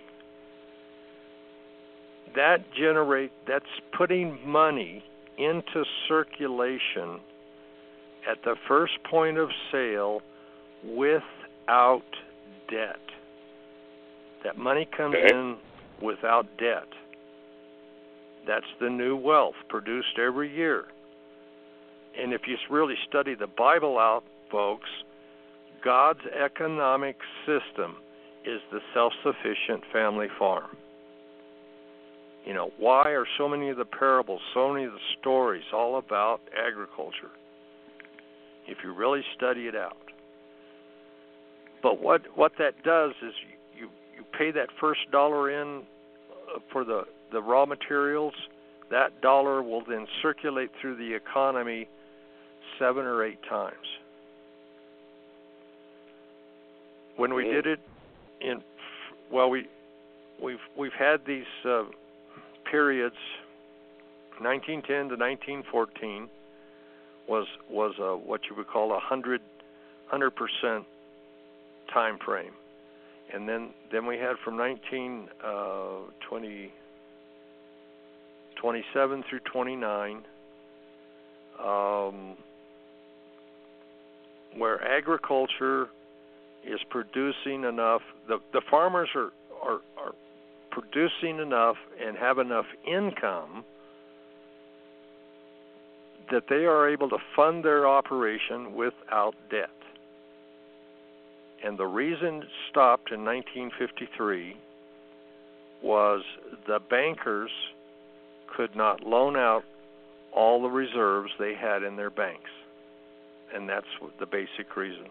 that generate that's putting money into circulation at the first point of sale without debt. That money comes okay. in without debt. That's the new wealth produced every year. And if you really study the Bible out, folks, God's economic system is the self-sufficient family farm. You know, why are so many of the parables, so many of the stories all about agriculture? If you really study it out. But what what that does is you, you pay that first dollar in for the, the raw materials. That dollar will then circulate through the economy seven or eight times. When we did it in, well, we we've we've had these uh, periods. nineteen ten to nineteen fourteen was was a, what you would call a hundred hundred percent time frame, and then then we had from nineteen twenty twenty-seven through twenty-nine, um, where agriculture is producing enough. The the farmers are, are are producing enough and have enough income that they are able to fund their operation without debt. And the reason it stopped in nineteen fifty-three was the bankers could not loan out all the reserves they had in their banks. And that's the basic reason.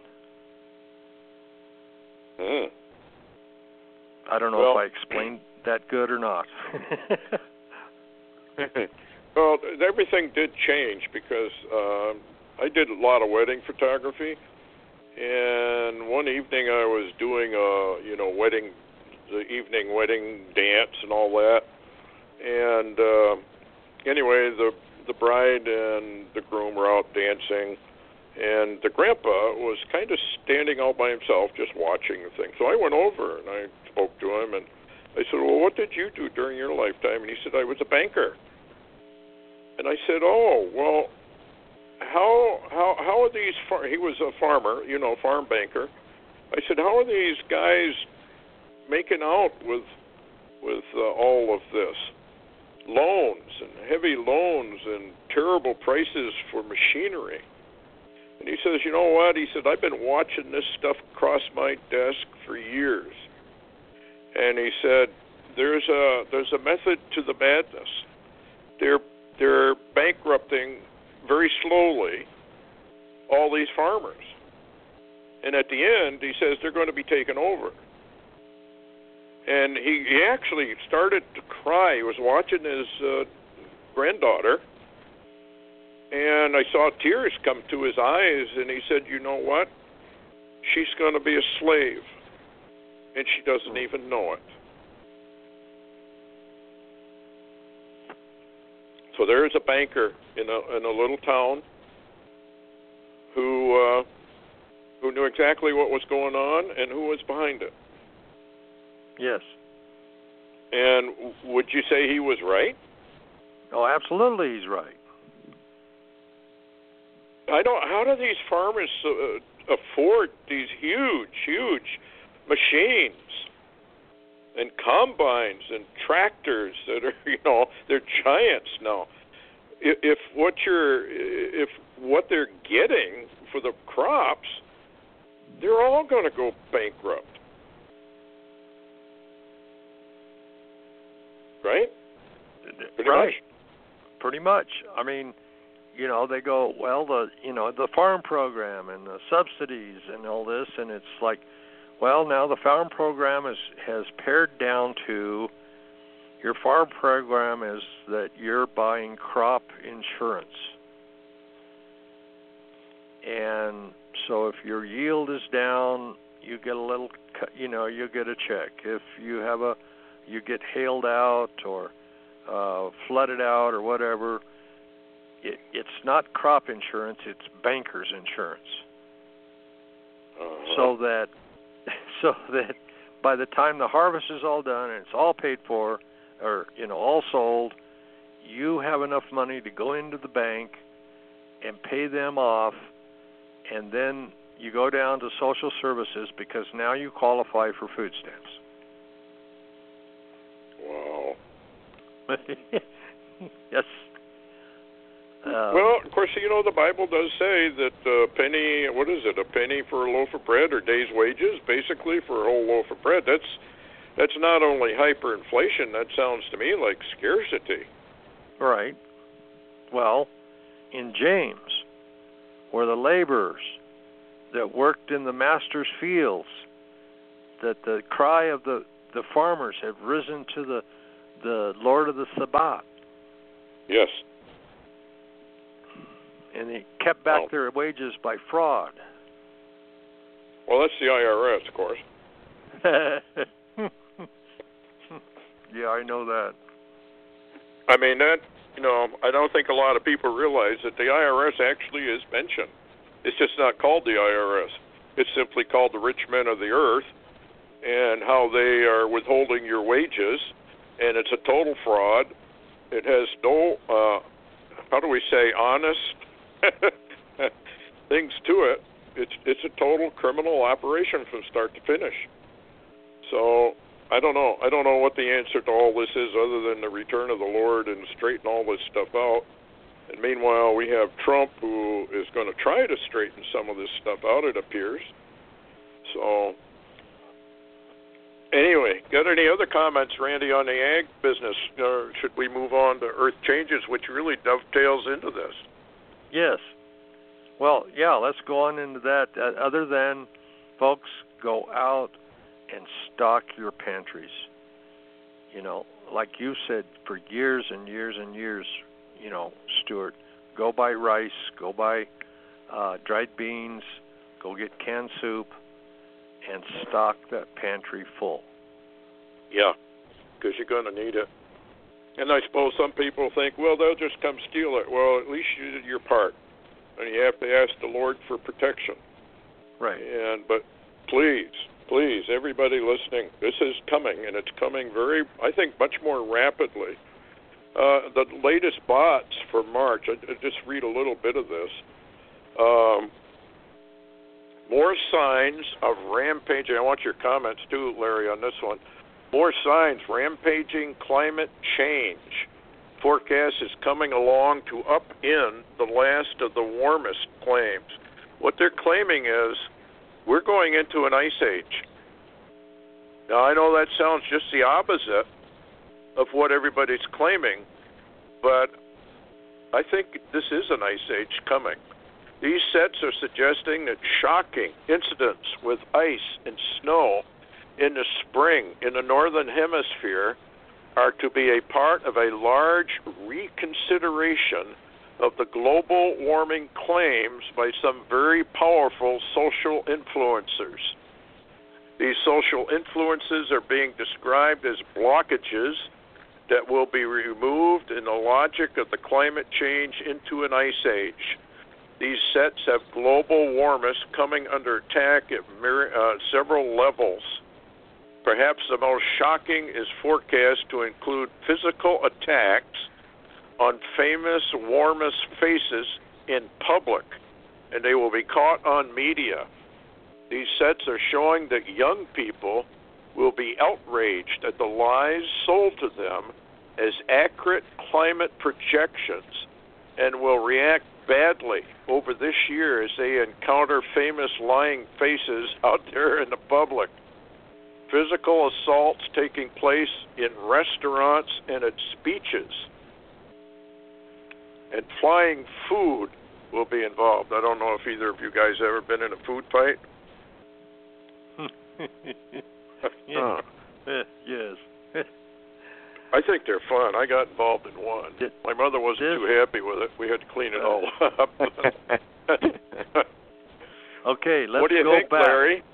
Mm. I don't know well, if I explained that good or not. Well, everything did change because uh, I did a lot of wedding photography, and one evening I was doing a, you know, wedding, the evening wedding dance and all that. And uh, anyway, the the bride and the groom were out dancing, and the grandpa was kind of standing out by himself, just watching the thing. So I went over and I spoke to him, and I said, "Well, what did you do during your lifetime?" And he said, "I was a banker." And I said, "Oh, well, how how how are these?" Far-? He was a farmer, you know, farm banker. I said, "How are these guys making out with with uh, all of this? Loans and heavy loans and terrible prices for machinery." And he says, "You know what?" He said, "I've been watching this stuff cross my desk for years." And he said, "There's a there's a method to the madness. They're they're bankrupting very slowly all these farmers, and at the end, he says they're going to be taken over." And he, he actually started to cry. He was watching his uh, granddaughter, and I saw tears come to his eyes, and he said, "You know what? She's going to be a slave, and she doesn't even know it." So there's a banker in a in a little town who uh, who knew exactly what was going on and who was behind it. Yes. And would you say he was right? Oh, absolutely, he's right. I don't. How do these farmers uh, afford these huge, huge machines and combines and tractors that are, you know, they're giants now? If, if what you're, if what they're getting for the crops, they're all going to go bankrupt. Right? Pretty right. much. Pretty much. I mean, you know, they go, well, the you know, the farm program and the subsidies and all this, and it's like, well, now the farm program is has pared down to your farm program is that you're buying crop insurance. And so if your yield is down, you get a little, you know, you get a check. If you have a you get hailed out or uh, flooded out or whatever, it, it's not crop insurance, it's banker's insurance. Uh-huh. So that so that by the time the harvest is all done and it's all paid for, or, you know, all sold, you have enough money to go into the bank and pay them off, and then you go down to social services because now you qualify for food stamps. Wow. Yes. Um, well, of course, you know, the Bible does say that a penny, what is it, a penny for a loaf of bread or day's wages, basically, for a whole loaf of bread. That's that's not only hyperinflation, that sounds to me like scarcity. Right. Well, in James, where the laborers that worked in the master's fields, that the cry of the, the farmers have risen to the, the Lord of the Sabbath. Yes. And they kept back well, their wages by fraud. Well, that's the I R S, of course. Yeah, I know that. I mean, that, you know, I don't think a lot of people realize that the I R S actually is mentioned. It's just not called the I R S. It's simply called the rich men of the earth, and how they are withholding your wages, and it's a total fraud. It has no, uh, how do we say, honest things to it. It's it's a total criminal operation from start to finish. So I don't know. I don't know what the answer to all this is other than the return of the Lord and straighten all this stuff out. And meanwhile, we have Trump, who is going to try to straighten some of this stuff out, it appears. So anyway, got any other comments, Randy, on the ag business? Or should we move on to Earth Changes, which really dovetails into this? Yes. Well, yeah, let's go on into that. Uh, other than, folks, go out and stock your pantries. You know, like you said, for years and years and years, you know, Stuart, go buy rice, go buy uh, dried beans, go get canned soup, and stock that pantry full. Yeah, because you're going to need it. And I suppose some people think, well, they'll just come steal it. Well, at least you did your part. And you have to ask the Lord for protection. Right. And but please, please, everybody listening, this is coming, and it's coming very, I think, much more rapidly. Uh, the latest bots for March, I, I just read a little bit of this. Um, more signs of rampaging. I want your comments too, Larry, on this one. More signs, rampaging climate change. Forecast is coming along to upend the last of the warmest claims. What they're claiming is we're going into an ice age. Now, I know that sounds just the opposite of what everybody's claiming, but I think this is an ice age coming. These sets are suggesting that shocking incidents with ice and snow in the spring in the northern hemisphere are to be a part of a large reconsideration of the global warming claims by some very powerful social influencers. These social influences are being described as blockages that will be removed in the logic of the climate change into an ice age. These sets have global warming coming under attack at uh, several levels. Perhaps the most shocking is forecast to include physical attacks on famous warmest faces in public, and they will be caught on media. These sets are showing that young people will be outraged at the lies sold to them as accurate climate projections and will react badly over this year as they encounter famous lying faces out there in the public. Physical assaults taking place in restaurants and at speeches. And flying food will be involved. I don't know if either of you guys ever been in a food fight. yeah. uh, yes. I think they're fun. I got involved in one. Did, My mother wasn't did, too happy with it. We had to clean it all up. Okay, let's what do you go think, back. Larry?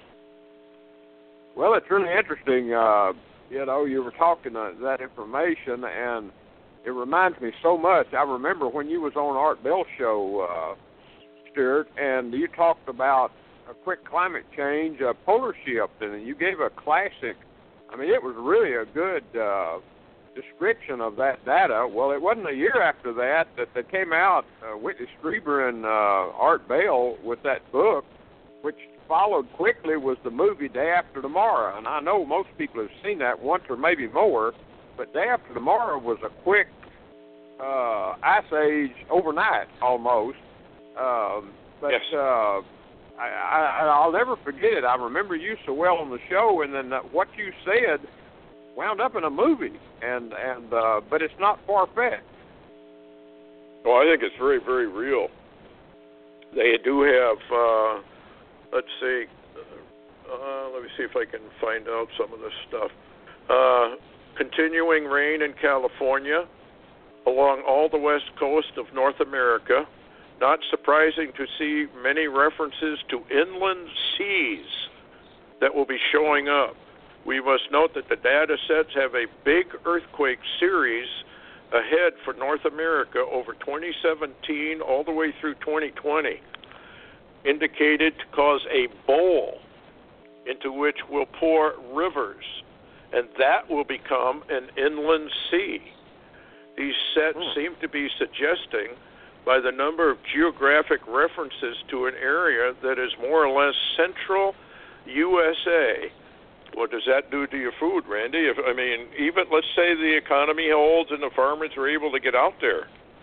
Well, it's really interesting. Uh, you know, you were talking uh, that information, and it reminds me so much. I remember when you was on Art Bell show, uh, Stuart, and you talked about a quick climate change, a polar shift, and you gave a classic. I mean, it was really a good uh, description of that data. Well, it wasn't a year after that that they came out, uh, Whitley Strieber and uh, Art Bell, with that book, which followed quickly was the movie Day After Tomorrow. And I know most people have seen that once or maybe more, but Day After Tomorrow was a quick uh, ice age overnight almost. Um, but yes. uh, I, I, I'll never forget it. I remember you so well on the show, and then what you said wound up in a movie. And and uh, but it's not far-fetched. Well, I think it's very, very real. They do have, uh, let's see, uh, let me see if I can find out some of this stuff. Uh, continuing rain in California along all the west coast of North America. Not surprising to see many references to inland seas that will be showing up. We must note that the data sets have a big earthquake series ahead for North America over twenty seventeen all the way through twenty twenty, indicated to cause a bowl into which will pour rivers, and that will become an inland sea. These sets hmm. seem to be suggesting, by the number of geographic references to an area that is more or less central U S A. What does that do to your food, Randy? If, I mean, even let's say the economy holds and the farmers are able to get out there.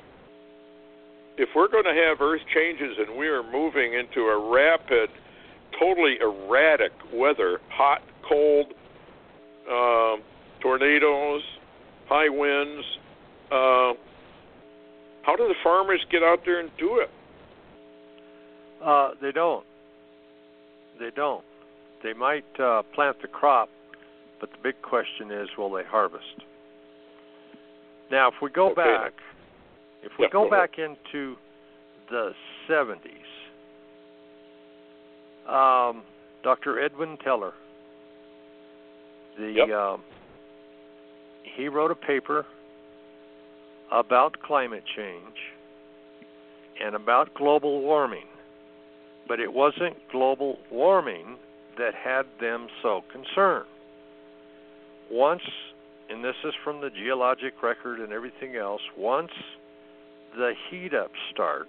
If we're going to have earth changes and we are moving into a rapid, totally erratic weather, hot, cold, uh, tornadoes, high winds, uh, how do the farmers get out there and do it? Uh, they don't. They don't. They might uh, plant the crop, but the big question is, will they harvest? Now, if we go okay. back, if we yeah, go go back into the seventies, um, Doctor Edwin Teller, the yep. um, he wrote a paper about climate change and about global warming, but it wasn't global warming that had them so concerned. Once, and this is from the geologic record and everything else, once the heat up starts,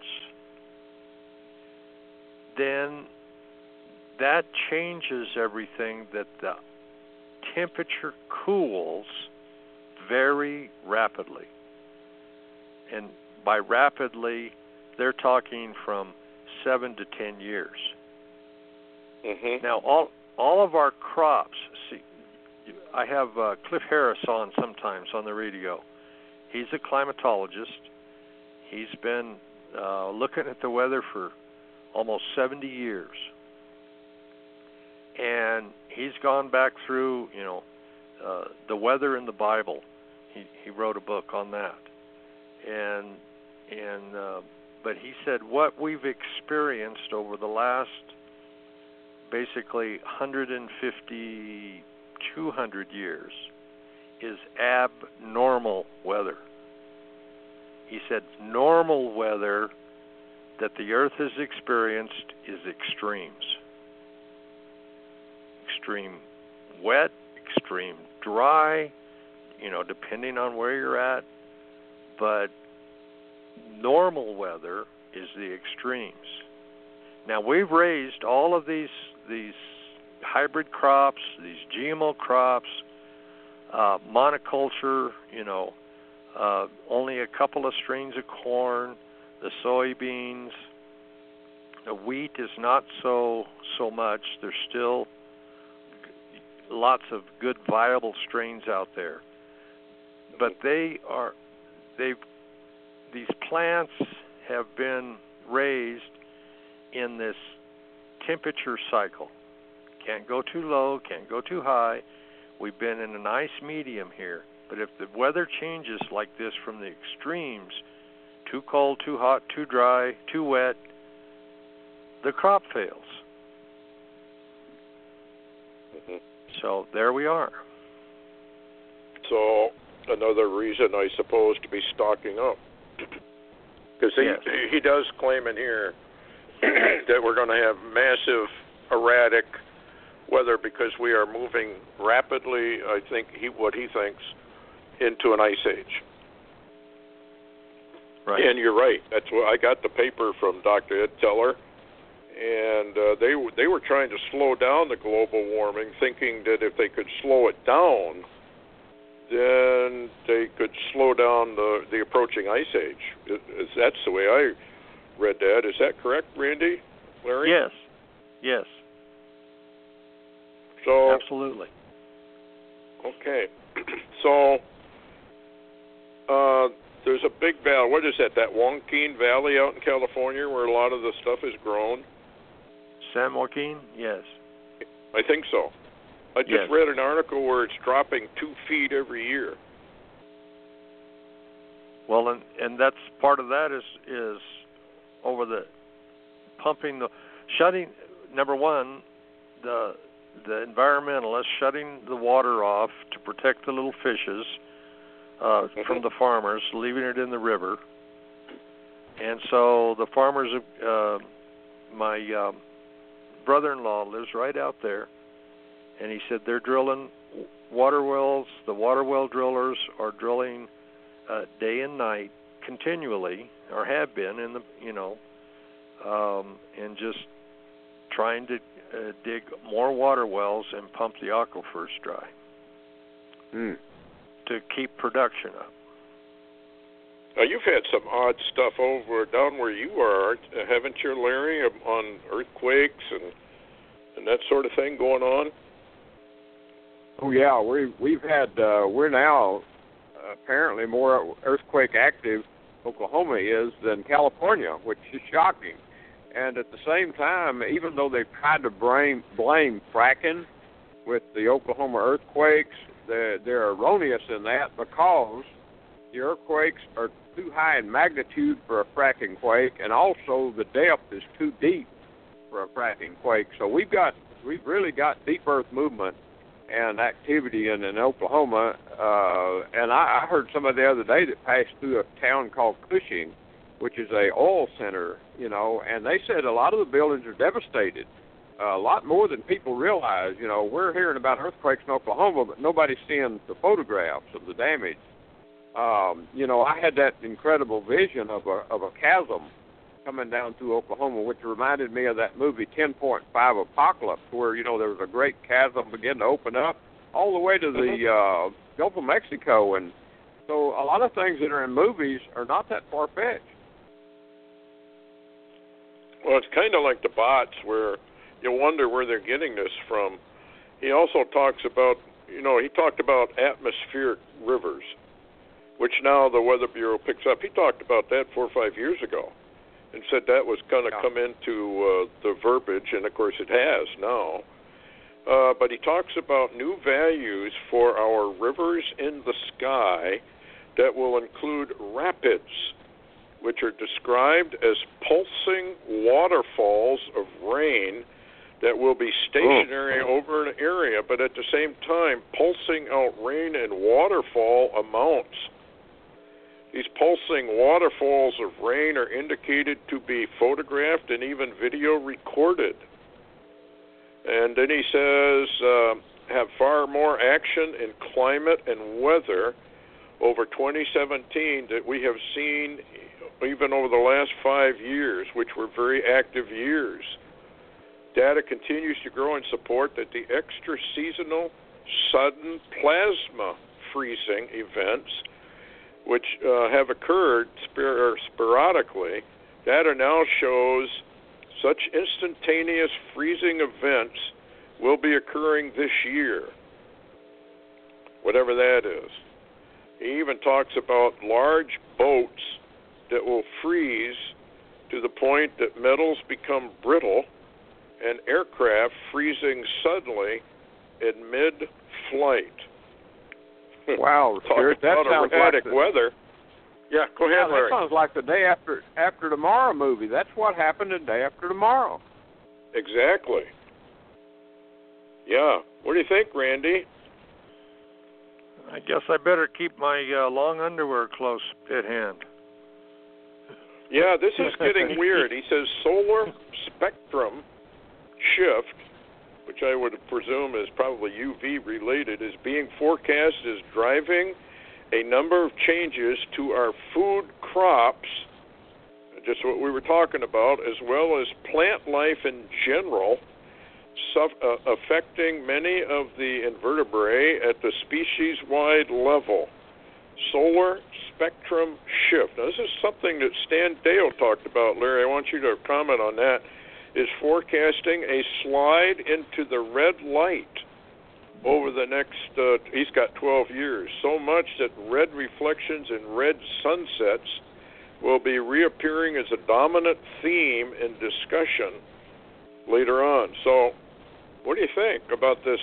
then that changes everything, that the temperature cools very rapidly. And by rapidly, they're talking from seven to ten years. Mm-hmm. Now, all all of our crops, see, I have uh, Cliff Harris on sometimes on the radio. He's a climatologist. He's been uh, looking at the weather for almost seventy years. And he's gone back through, you know, uh, the weather in the Bible. He he wrote a book on that. And and uh, but he said what we've experienced over the last basically one hundred fifty, two hundred years is abnormal weather. He said normal weather that the earth has experienced is extremes. Extreme wet, extreme dry, you know, depending on where you're at. But normal weather is the extremes. Now, we've raised all of these these hybrid crops, these G M O crops, uh, monoculture, you know, uh, only a couple of strains of corn, the soybeans. The wheat is not so so much. There's still lots of good viable strains out there. But they are, they've, these plants have been raised in this temperature cycle. Can't go too low, can't go too high. We've been in a nice medium here. But if the weather changes like this from the extremes, too cold, too hot, too dry, too wet, the crop fails. Mm-hmm. So there we are. So another reason, I suppose, to be stocking up. Because he, yes. he does claim in here that we're going to have massive erratic weather because we are moving rapidly, I think he what he thinks, into an ice age. Right. And you're right. That's what I got the paper from Doctor Ed Teller, and uh, they they were trying to slow down the global warming, thinking that if they could slow it down, then they could slow down the the approaching ice age. It, it, that's the way I read that. Is that correct, Randy? Larry? Yes. Yes. So absolutely. Okay. So uh, there's a big valley. What is that? That Joaquin Valley out in California, where a lot of the stuff is grown. San Joaquin? Yes. I think so. I just yes. read an article where it's dropping two feet every year. Well, and and that's part of that is is over the pumping the shutting. Number one, the the environmentalists shutting the water off to protect the little fishes uh, mm-hmm. from the farmers, leaving it in the river. And so the farmers, uh, my um, brother-in-law lives right out there, and he said they're drilling water wells. The water well drillers are drilling uh, day and night continually, or have been in the, you know, um, and just trying to uh, dig more water wells and pump the aquifers dry mm. to keep production up. Now, you've had some odd stuff over down where you are, haven't you, Larry, on earthquakes and and that sort of thing going on? Oh yeah, we we've had uh, we're now apparently more earthquake active. Oklahoma is than California, which is shocking. And at the same time, even though they've tried to blame, blame fracking with the Oklahoma earthquakes, they're, they're erroneous in that because, the earthquakes are too high in magnitude for a fracking quake, and also the depth is too deep for a fracking quake. So we've got we've really got deep earth movement and activity in, in Oklahoma. Uh, and I, I heard somebody the other day that passed through a town called Cushing, which is a oil center, you know, and they said a lot of the buildings are devastated. Uh, a lot more than people realize. You know, we're hearing about earthquakes in Oklahoma, but nobody's seeing the photographs of the damage. Um, you know, I had that incredible vision of a of a chasm coming down through Oklahoma, which reminded me of that movie ten point five Apocalypse, where, you know, there was a great chasm begin to open up all the way to the uh, Gulf of Mexico. And so a lot of things that are in movies are not that far-fetched. Well, it's kind of like the bots, where you wonder where they're getting this from. He also talks about, you know, he talked about atmospheric rivers, which now the Weather Bureau picks up. He talked about that four or five years ago and said that was going to yeah. come into uh, the verbiage, and, of course, it has now. Uh, but he talks about new values for our rivers in the sky that will include rapids, which are described as pulsing waterfalls of rain that will be stationary oh. over an area, but at the same time pulsing out rain and waterfall amounts. These pulsing waterfalls of rain are indicated to be photographed and even video recorded. And then he says, uh, have far more action in climate and weather over twenty seventeen that we have seen even over the last five years, which were very active years. Data continues to grow in support that the extra-seasonal sudden plasma freezing events, which uh, have occurred spor- sporadically, data now shows such instantaneous freezing events will be occurring this year, whatever that is. He even talks about large boats that will freeze to the point that metals become brittle, and aircraft freezing suddenly in mid-flight. Wow, Stuart, that sounds like the, weather. Yeah, go ahead, yeah, Larry. That sounds like the Day After After Tomorrow movie. That's what happened in Day After Tomorrow. Exactly. Yeah. What do you think, Randy? I guess I better keep my uh, long underwear close at hand. Yeah, this is getting weird. He says solar spectrum shift, which I would presume is probably U V related, is being forecast as driving a number of changes to our food crops, just what we were talking about, as well as plant life in general, suf- uh, affecting many of the invertebrate at the species-wide level. Solar spectrum shift. Now, this is something that Stan Dale talked about, Larry. I want you to comment on that. Is forecasting a slide into the red light over the next, uh, he's got twelve years, so much that red reflections and red sunsets will be reappearing as a dominant theme in discussion later on. So, what do you think about this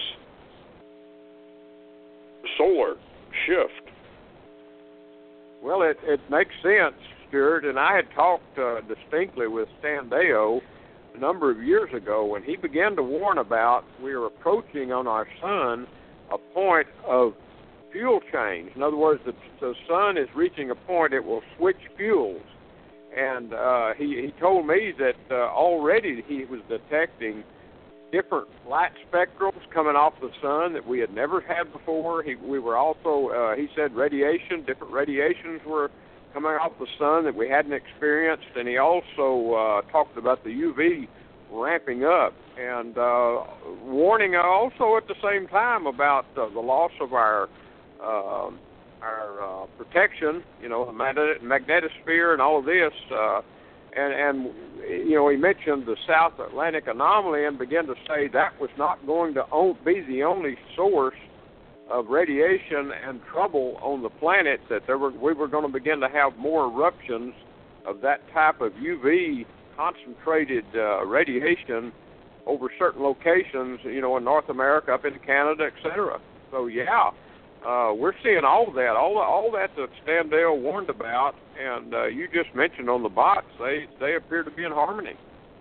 solar shift? Well, it, it makes sense, Stuart, and I had talked uh, distinctly with Stan Deo a number of years ago when he began to warn about we are approaching on our sun a point of fuel change. In other words, the, the sun is reaching a point it will switch fuels. And uh, he, he told me that uh, already he was detecting different light spectrums coming off the sun that we had never had before. He, we were also, uh, he said, radiation, different radiations were coming off the sun that we hadn't experienced, and he also uh, talked about the U V ramping up, and uh, warning also at the same time about uh, the loss of our uh, our uh, protection, you know, the magnet- magnetosphere and all of this, uh, and, and, you know, he mentioned the South Atlantic anomaly and began to say that was not going to own, be the only source of radiation and trouble on the planet, that there were, we were going to begin to have more eruptions of that type of U V concentrated uh, radiation over certain locations, you know, in North America, up in Canada, et cetera. So, yeah, uh, we're seeing all of that, all all that that Standell warned about, and uh, you just mentioned on the box, they they appear to be in harmony.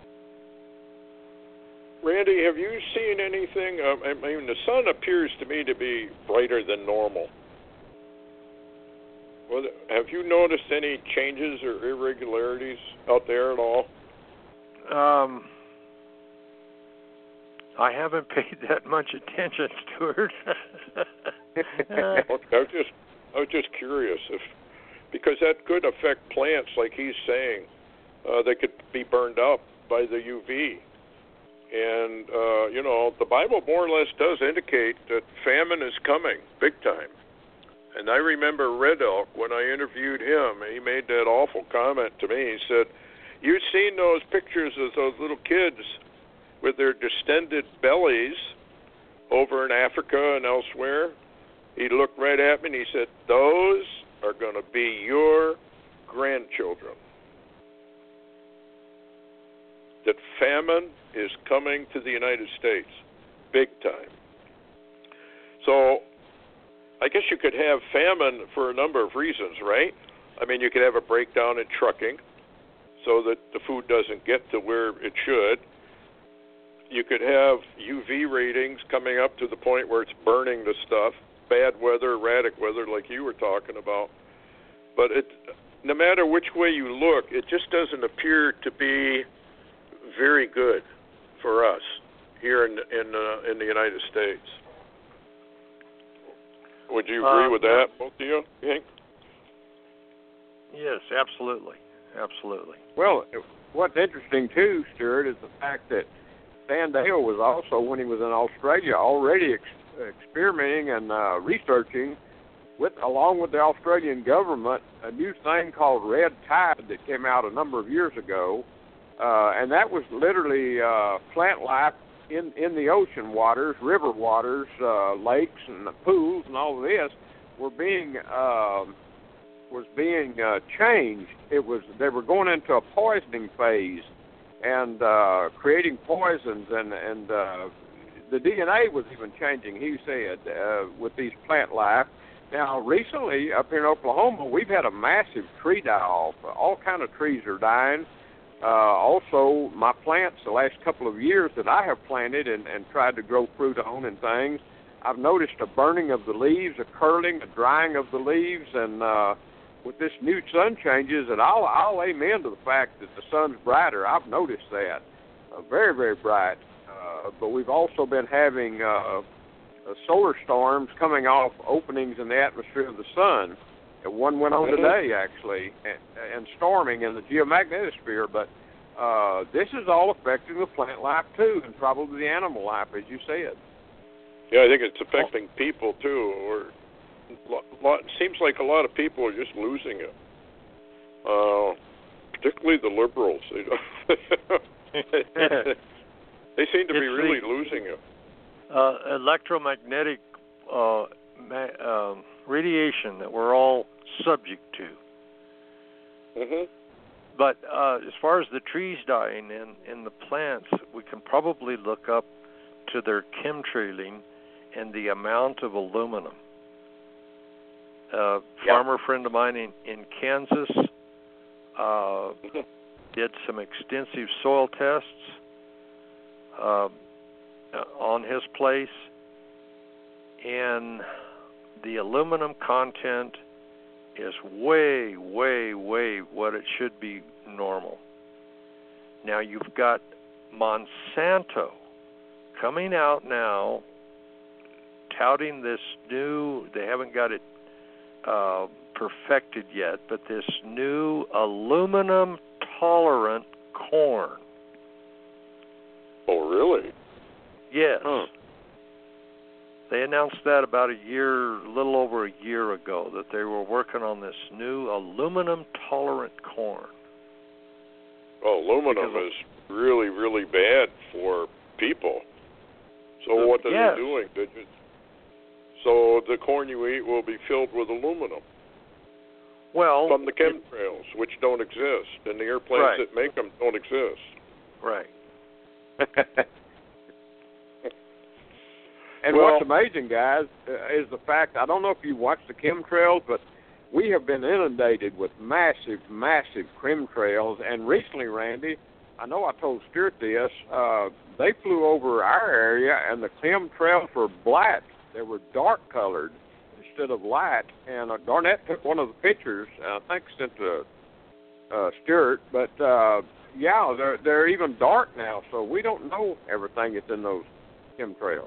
Randy, have you seen anything? Uh, I mean, the sun appears to me to be brighter than normal. Well, have you noticed any changes or irregularities out there at all? Um, I haven't paid that much attention, Stuart. I was just, I was just curious if, because that could affect plants, like he's saying. Uh, they could be burned up by the U V. And, uh, you know, the Bible more or less does indicate that famine is coming big time. And I remember Red Elk, when I interviewed him, he made that awful comment to me. He said, you've seen those pictures of those little kids with their distended bellies over in Africa and elsewhere? He looked right at me and he said, those are going to be your grandchildren. That famine is coming to the United States, big time. So I guess you could have famine for a number of reasons, right? I mean, you could have a breakdown in trucking so that the food doesn't get to where it should. You could have U V ratings coming up to the point where it's burning the stuff, bad weather, erratic weather like you were talking about. But it, no matter which way you look, it just doesn't appear to be very good for us here in in, uh, in the United States. Would you agree um, with that, both of you, Hank? Yes, absolutely. Absolutely. Well, what's interesting, too, Stuart, is the fact that Standell was also, when he was in Australia, already ex- experimenting and uh, researching, with, along with the Australian government, a new thing called red tide that came out a number of years ago. Uh, and that was literally uh, plant life in, in the ocean waters, river waters, uh, lakes and pools and all of this were being uh, was being uh, changed. It was they were going into a poisoning phase and uh, creating poisons, and and uh, the D N A was even changing. He said uh, with these plant life. Now, recently up here in Oklahoma, we've had a massive tree die-off. All kind of trees are dying. Uh, also, my plants the last couple of years that I have planted and, and tried to grow fruit on and things, I've noticed a burning of the leaves, a curling, a drying of the leaves, and uh, with this new sun changes, and I'll, I'll amen to the fact that the sun's brighter. I've noticed that. Uh, very, very bright. Uh, but we've also been having uh, uh, solar storms coming off openings in the atmosphere of the sun. One went on today, actually, and, and storming in the geomagnetosphere. But uh, this is all affecting the plant life, too, and probably the animal life, as you said. Yeah, I think it's affecting people, too. Or lot, it seems like a lot of people are just losing it, uh, particularly the liberals. They seem to be it's really the, losing it. Uh, electromagnetic uh, ma- um, radiation that we're all subject to. Mm-hmm. But uh, as far as the trees dying and, and the plants, we can probably look up to their chemtrailing and the amount of aluminum. A yeah. farmer friend of mine in, in Kansas uh, mm-hmm. did some extensive soil tests uh, on his place, and the aluminum content is way, way, way what it should be normal. Now you've got Monsanto coming out now touting this new, they haven't got it uh, perfected yet, but this new aluminum-tolerant corn. Oh, really? Yes. Huh. They announced that about a year, a little over a year ago, that they were working on this new aluminum-tolerant corn. Well, aluminum because is really, really bad for people. So the, what are yes. they doing? They just, so the corn you eat will be filled with aluminum. Well, from the chemtrails, which don't exist, and the airplanes right. that make them don't exist. Right. and well, what's amazing, guys, uh, is the fact, I don't know if you watched the chemtrails, but we have been inundated with massive, massive chemtrails. And recently, Randy, I know I told Stuart this, uh, they flew over our area, and the chemtrails were black. They were dark-colored instead of light. And uh, Garnett took one of the pictures, and I think sent to uh, Stuart. But, uh, yeah, they're, they're even dark now, so we don't know everything that's in those chemtrails.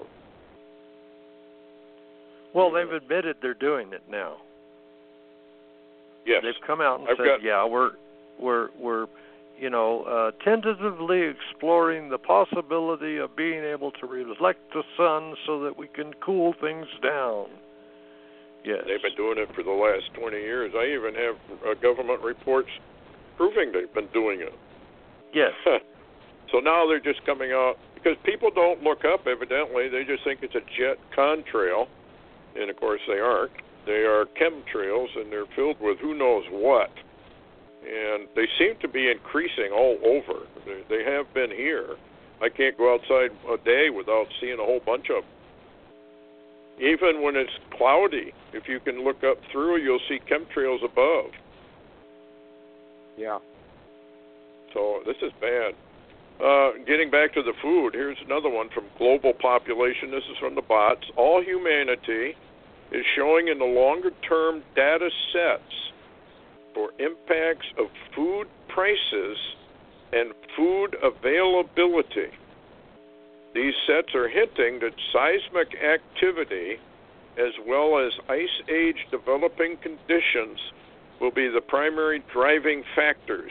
Well, they've admitted they're doing it now. Yes. They've come out and I've said, got... yeah, we're, we're, we're, you know, uh, tentatively exploring the possibility of being able to reflect the sun so that we can cool things down. Yes. They've been doing it for the last twenty years. I even have uh, government reports proving they've been doing it. Yes. So now they're just coming out, because people don't look up, evidently. They just think it's a jet contrail, and, of course, they aren't. They are chemtrails, and they're filled with who knows what. And they seem to be increasing all over. They, they have been here. I can't go outside a day without seeing a whole bunch of them. Even when it's cloudy, if you can look up through, you'll see chemtrails above. Yeah. So this is bad. Uh, getting back to the food, here's another one from Global Population. This is from the bots. All humanity is showing in the longer-term data sets for impacts of food prices and food availability. These sets are hinting that seismic activity as well as ice age developing conditions will be the primary driving factors.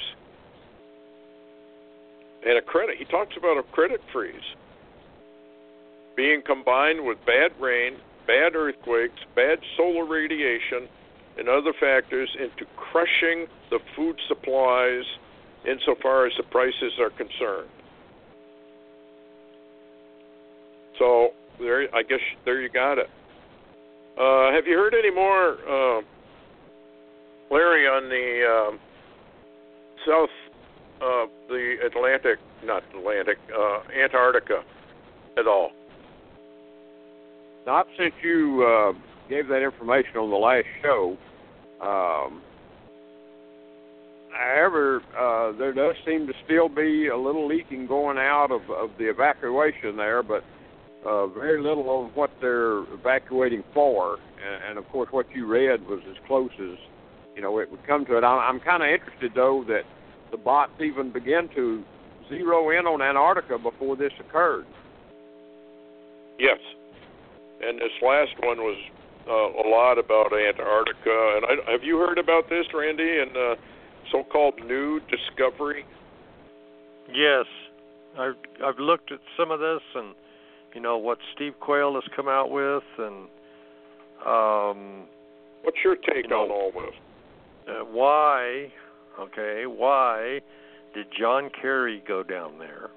And a credit, he talks about a credit freeze being combined with bad rain, bad earthquakes, bad solar radiation, and other factors into crushing the food supplies insofar as the prices are concerned. So there, I guess there you got it. Uh, have you heard any more, uh, Larry, on the um, South, uh, the Atlantic, not Atlantic, uh, Antarctica at all? Not since you uh, gave that information on the last show. Um, however, uh, there does seem to still be a little leaking going out of, of the evacuation there, but uh, very little on what they're evacuating for. And, and, of course, what you read was as close as, you know, it would come to it. I'm, I'm kind of interested, though, that the bots even began to zero in on Antarctica before this occurred. Yes. And this last one was uh, a lot about Antarctica. And I, have you heard about this, Randy, and uh, so-called new discovery? Yes. I've, I've looked at some of this and, you know, what Steve Quayle has come out with. And um, what's your take you know, on all this? Uh, why, okay, why did John Kerry go down there?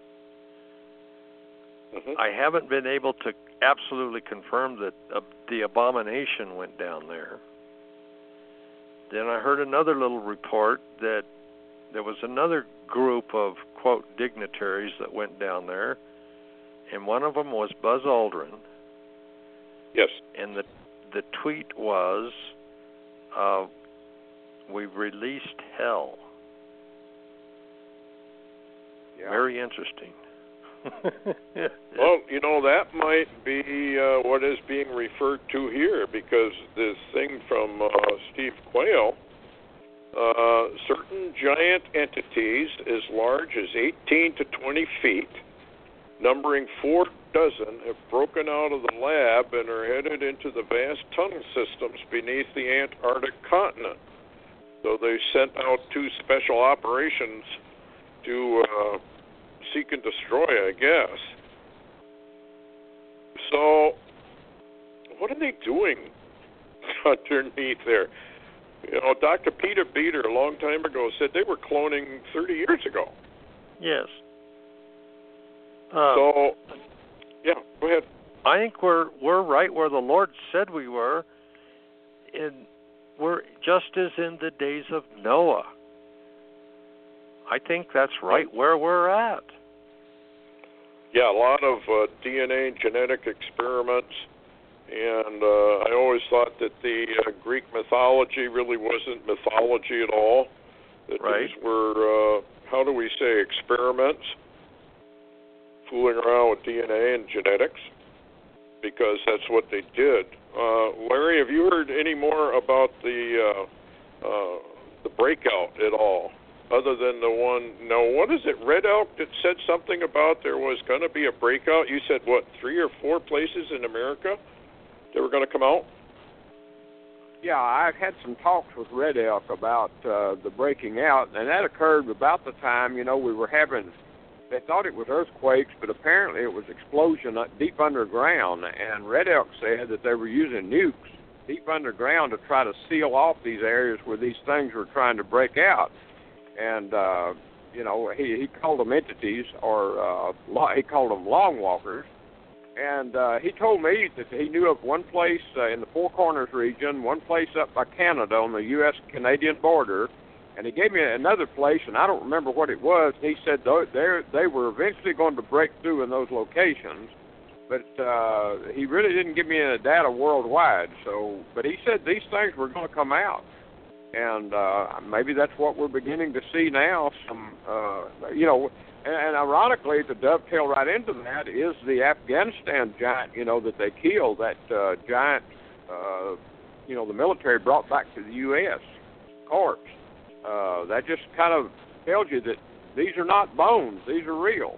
Mm-hmm. I haven't been able to absolutely confirm that uh, the abomination went down there. Then I heard another little report that there was another group of, quote, dignitaries that went down there, and one of them was Buzz Aldrin. Yes. And the the tweet was, uh, we've released hell. Yeah. Very interesting. Well, you know, that might be uh, what is being referred to here, because this thing from uh, Steve Quayle, uh, certain giant entities as large as eighteen to twenty feet, numbering four dozen, have broken out of the lab and are headed into the vast tunnel systems beneath the Antarctic continent. So they sent out two special operations to uh, seek and destroy, I guess. So, what are they doing underneath there? You know, Doctor Peter Beater, a long time ago, said they were cloning thirty years ago. Yes. Uh, so, yeah, go ahead. I think we're we're right where the Lord said we were. In we're just as in the days of Noah. I think that's right where we're at. Yeah, a lot of uh, D N A and genetic experiments, and uh, I always thought that the uh, Greek mythology really wasn't mythology at all. That right. These were, uh, how do we say, experiments, fooling around with D N A and genetics, because that's what they did. Uh, Larry, have you heard any more about the uh, uh, the breakout at all? Other than the one, no, what is it, Red Elk that said something about there was going to be a breakout? You said, what, three or four places in America that were going to come out? Yeah, I've had some talks with Red Elk about uh, the breaking out, and that occurred about the time, you know, we were having, they thought it was earthquakes, but apparently it was explosion deep underground, and Red Elk said that they were using nukes deep underground to try to seal off these areas where these things were trying to break out. And, uh, you know, he, he called them entities, or uh, he called them long walkers. And uh, he told me that he knew of one place uh, in the Four Corners region, one place up by Canada on the U S Canadian border, and he gave me another place, and I don't remember what it was. He said they were eventually going to break through in those locations, but uh, he really didn't give me any data worldwide. So, but he said these things were going to come out. And uh, maybe that's what we're beginning to see now. Some, uh, you know, and, and ironically, to dovetail right into that is the Afghanistan giant, you know, that they killed. That uh, giant, uh, you know, the military brought back to the U S corpse. Uh, that just kind of tells you that these are not bones; these are real.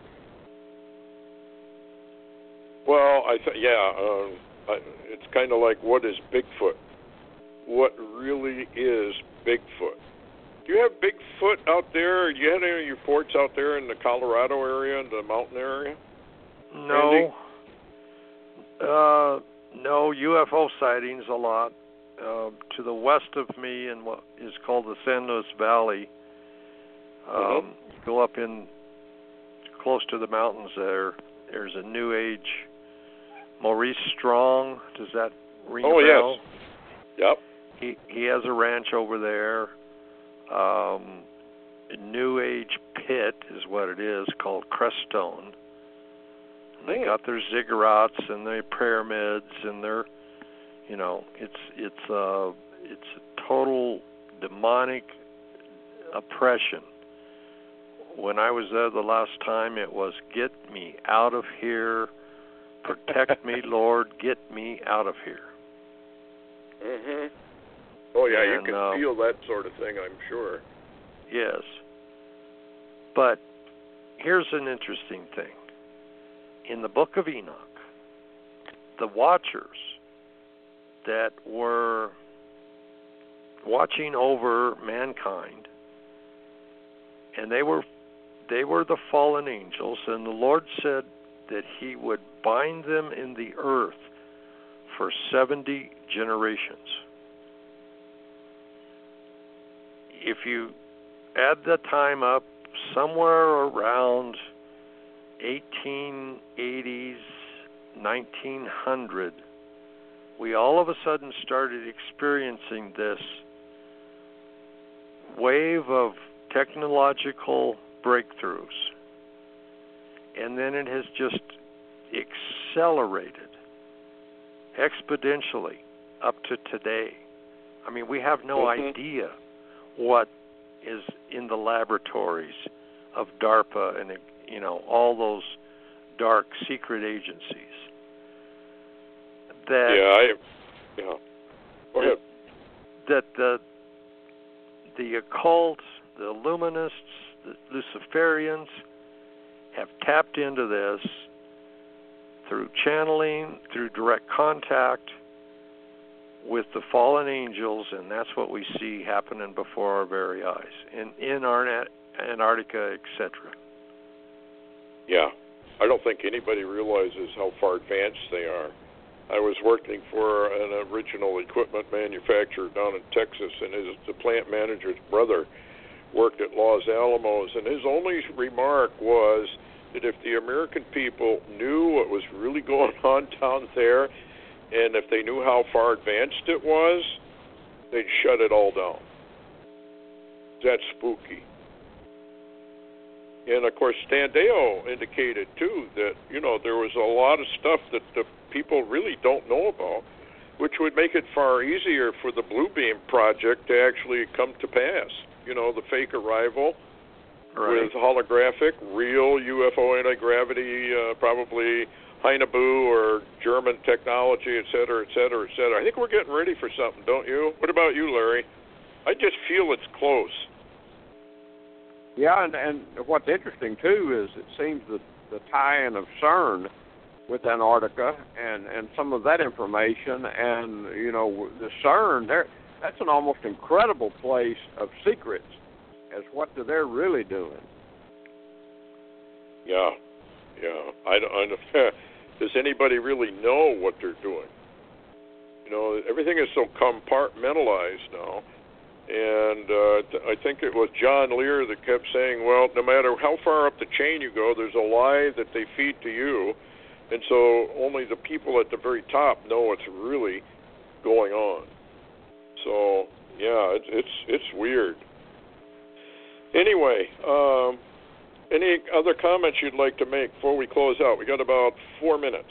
Well, I th- yeah, uh, I, it's kind of like, what is Bigfoot? What really is Bigfoot? Do you have Bigfoot out there? Do you have any of your forts out there in the Colorado area, in the mountain area? No. Uh, no U F O sightings a lot. Uh, to the west of me in what is called the San Luis Valley, um, mm-hmm. you go up in close to the mountains there. There's a New Age Maurice Strong. Does that ring oh, a bell? Yes. Yep. He he has a ranch over there. Um, a New Age pit is what it is, called Crestone. And they got their ziggurats and their pyramids and their, you know, it's it's uh it's a total demonic oppression. When I was there the last time, it was get me out of here, protect me, Lord, get me out of here. Mhm. Oh, yeah, and, you can uh, feel that sort of thing, I'm sure. Yes. But here's an interesting thing. In the book of Enoch, the watchers that were watching over mankind, and they were they were the fallen angels, and the Lord said that he would bind them in the earth for seventy generations. If you add the time up, somewhere around eighteen eighties, nineteen hundred, we all of a sudden started experiencing this wave of technological breakthroughs. And then it has just accelerated exponentially up to today. I mean, we have no mm-hmm. idea what is in the laboratories of DARPA and, you know, all those dark secret agencies. That yeah, I, yeah. Go ahead. That the the occult, the Illuminists, the Luciferians have tapped into this through channeling, through direct contact with the fallen angels, and that's what we see happening before our very eyes in in our Antarctica, et cetera. Yeah, I don't think anybody realizes how far advanced they are. I was working for an original equipment manufacturer down in Texas, and his the plant manager's brother worked at Los Alamos, and his only remark was that if the American people knew what was really going on down there, and if they knew how far advanced it was, they'd shut it all down. That's spooky. And, of course, Standeo indicated, too, that, you know, there was a lot of stuff that the people really don't know about, which would make it far easier for the Bluebeam project to actually come to pass. You know, the fake arrival right. with holographic, real U F O anti-gravity, uh, probably Heinebu or German technology, et cetera, et cetera, et cetera. I think we're getting ready for something, don't you? What about you, Larry? I just feel it's close. Yeah, and, and what's interesting, too, is it seems that the tie-in of CERN with Antarctica and, and some of that information, and, you know, the CERN, that's an almost incredible place of secrets as what they're really doing. Yeah, yeah. I don't, I don't, does anybody really know what they're doing? You know, everything is so compartmentalized now. And uh, I think it was John Lear that kept saying, well, no matter how far up the chain you go, there's a lie that they feed to you. And so only the people at the very top know what's really going on. So, yeah, it's it's, it's weird. Anyway, um, any other comments you'd like to make before we close out? We got about four minutes.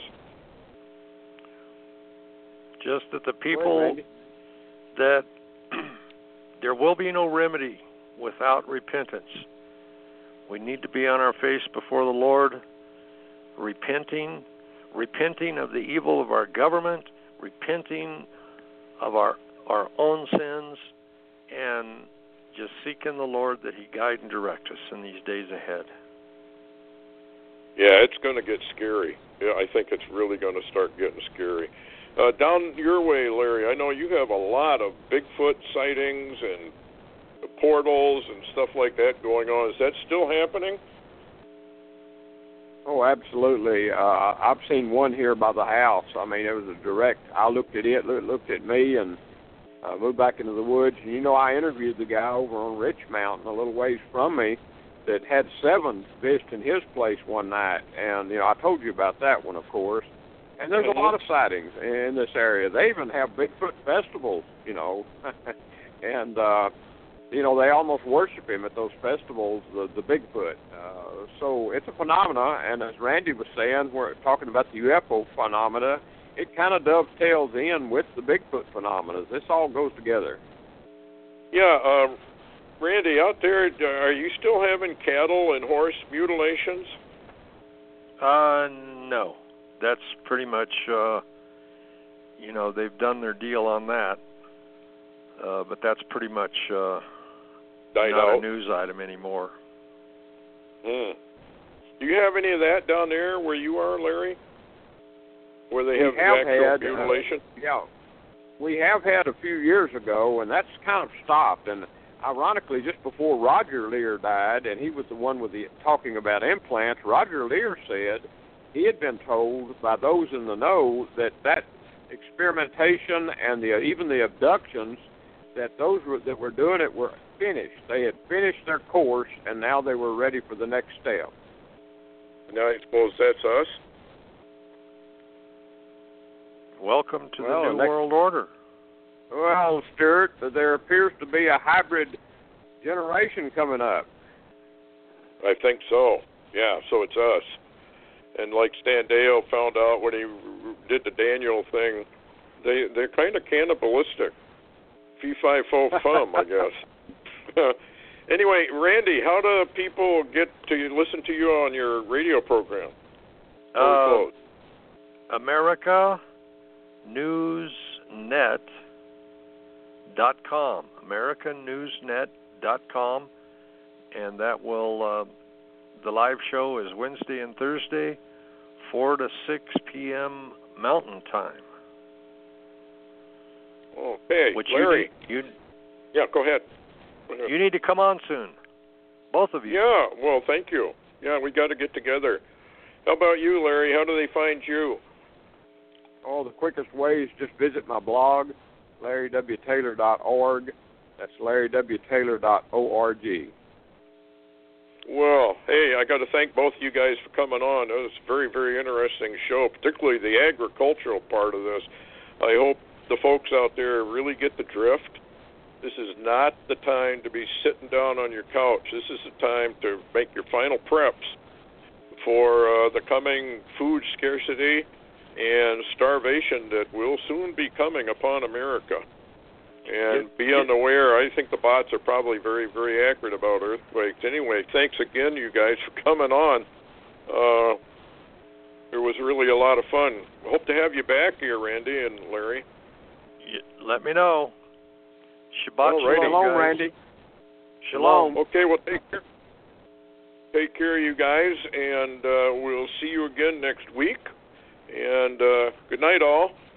Just that the people that there will be no remedy without repentance. We need to be on our face before the Lord, repenting, repenting of the evil of our government, repenting of our our own sins, and just seeking the Lord that He guide and direct us in these days ahead. Yeah, it's going to get scary. Yeah, I think it's really going to start getting scary. Uh, down your way, Larry, I know you have a lot of Bigfoot sightings and portals and stuff like that going on. Is that still happening? Oh, absolutely. Uh, I've seen one here by the house. I mean, it was a direct, I looked at it, looked at me, and uh, moved back into the woods. And, you know, I interviewed the guy over on Rich Mountain, a little ways from me, that had seven visiting his place one night. And, you know, I told you about that one, of course. And there's a lot of sightings in this area. They even have Bigfoot festivals, you know. and, uh, you know, they almost worship him at those festivals, the, the Bigfoot. Uh, so it's a phenomena. And as Randy was saying, we're talking about the U F O phenomena, it kind of dovetails in with the Bigfoot phenomena. This all goes together. Yeah, uh, Randy, out there, are you still having cattle and horse mutilations? Uh, no. That's pretty much, uh, you know, they've done their deal on that. Uh, but that's pretty much uh, not out. a news item anymore. Hmm. Do you have any of that down there where you are, Larry? Where they have, have the actual had, mutilation? Uh, yeah. We have had a few years ago, and that's kind of stopped. And ironically, just before Roger Lear died, and he was the one with the talking about implants, Roger Lear said he had been told by those in the know that that experimentation and the even the abductions, that those were, that were doing it were finished. They had finished their course, and now they were ready for the next step. Now I suppose that's us. Welcome to well, the New next, World Order. Well, Stuart, there appears to be a hybrid generation coming up. I think so. Yeah, so it's us. And like Standeo found out when he did the Daniel thing, they, they're kind of cannibalistic. Fee, fi, fo, fum, I guess. Anyway, Randy, how do people get to listen to you on your radio program? Uh, America News Net dot com. America News Net dot com. And that will... Uh, the live show is Wednesday and Thursday, four to six p.m. Mountain Time. Okay, Which Larry. You need, you, yeah, go ahead. go ahead. You need to come on soon, both of you. Yeah, well, thank you. Yeah, we got to get together. How about you, Larry? How do they find you? Oh, the quickest way is just visit my blog, larry w taylor dot org. That's larry w taylor dot org. Well, hey, I got to thank both of you guys for coming on. It was a very, very interesting show, particularly the agricultural part of this. I hope the folks out there really get the drift This is not the time to be sitting down on your couch. This is the time to make your final preps for uh, the coming food scarcity and starvation that will soon be coming upon America. And be unaware, I think the bots are probably very, very accurate about earthquakes. Anyway, thanks again, you guys, for coming on. Uh, it was really a lot of fun. Hope to have you back here, Randy and Larry. Let me know. Shabbat Shalom, shalom, Randy. Shalom. Okay, well, take care. Take care, you guys, and uh, we'll see you again next week. And uh, good night, all.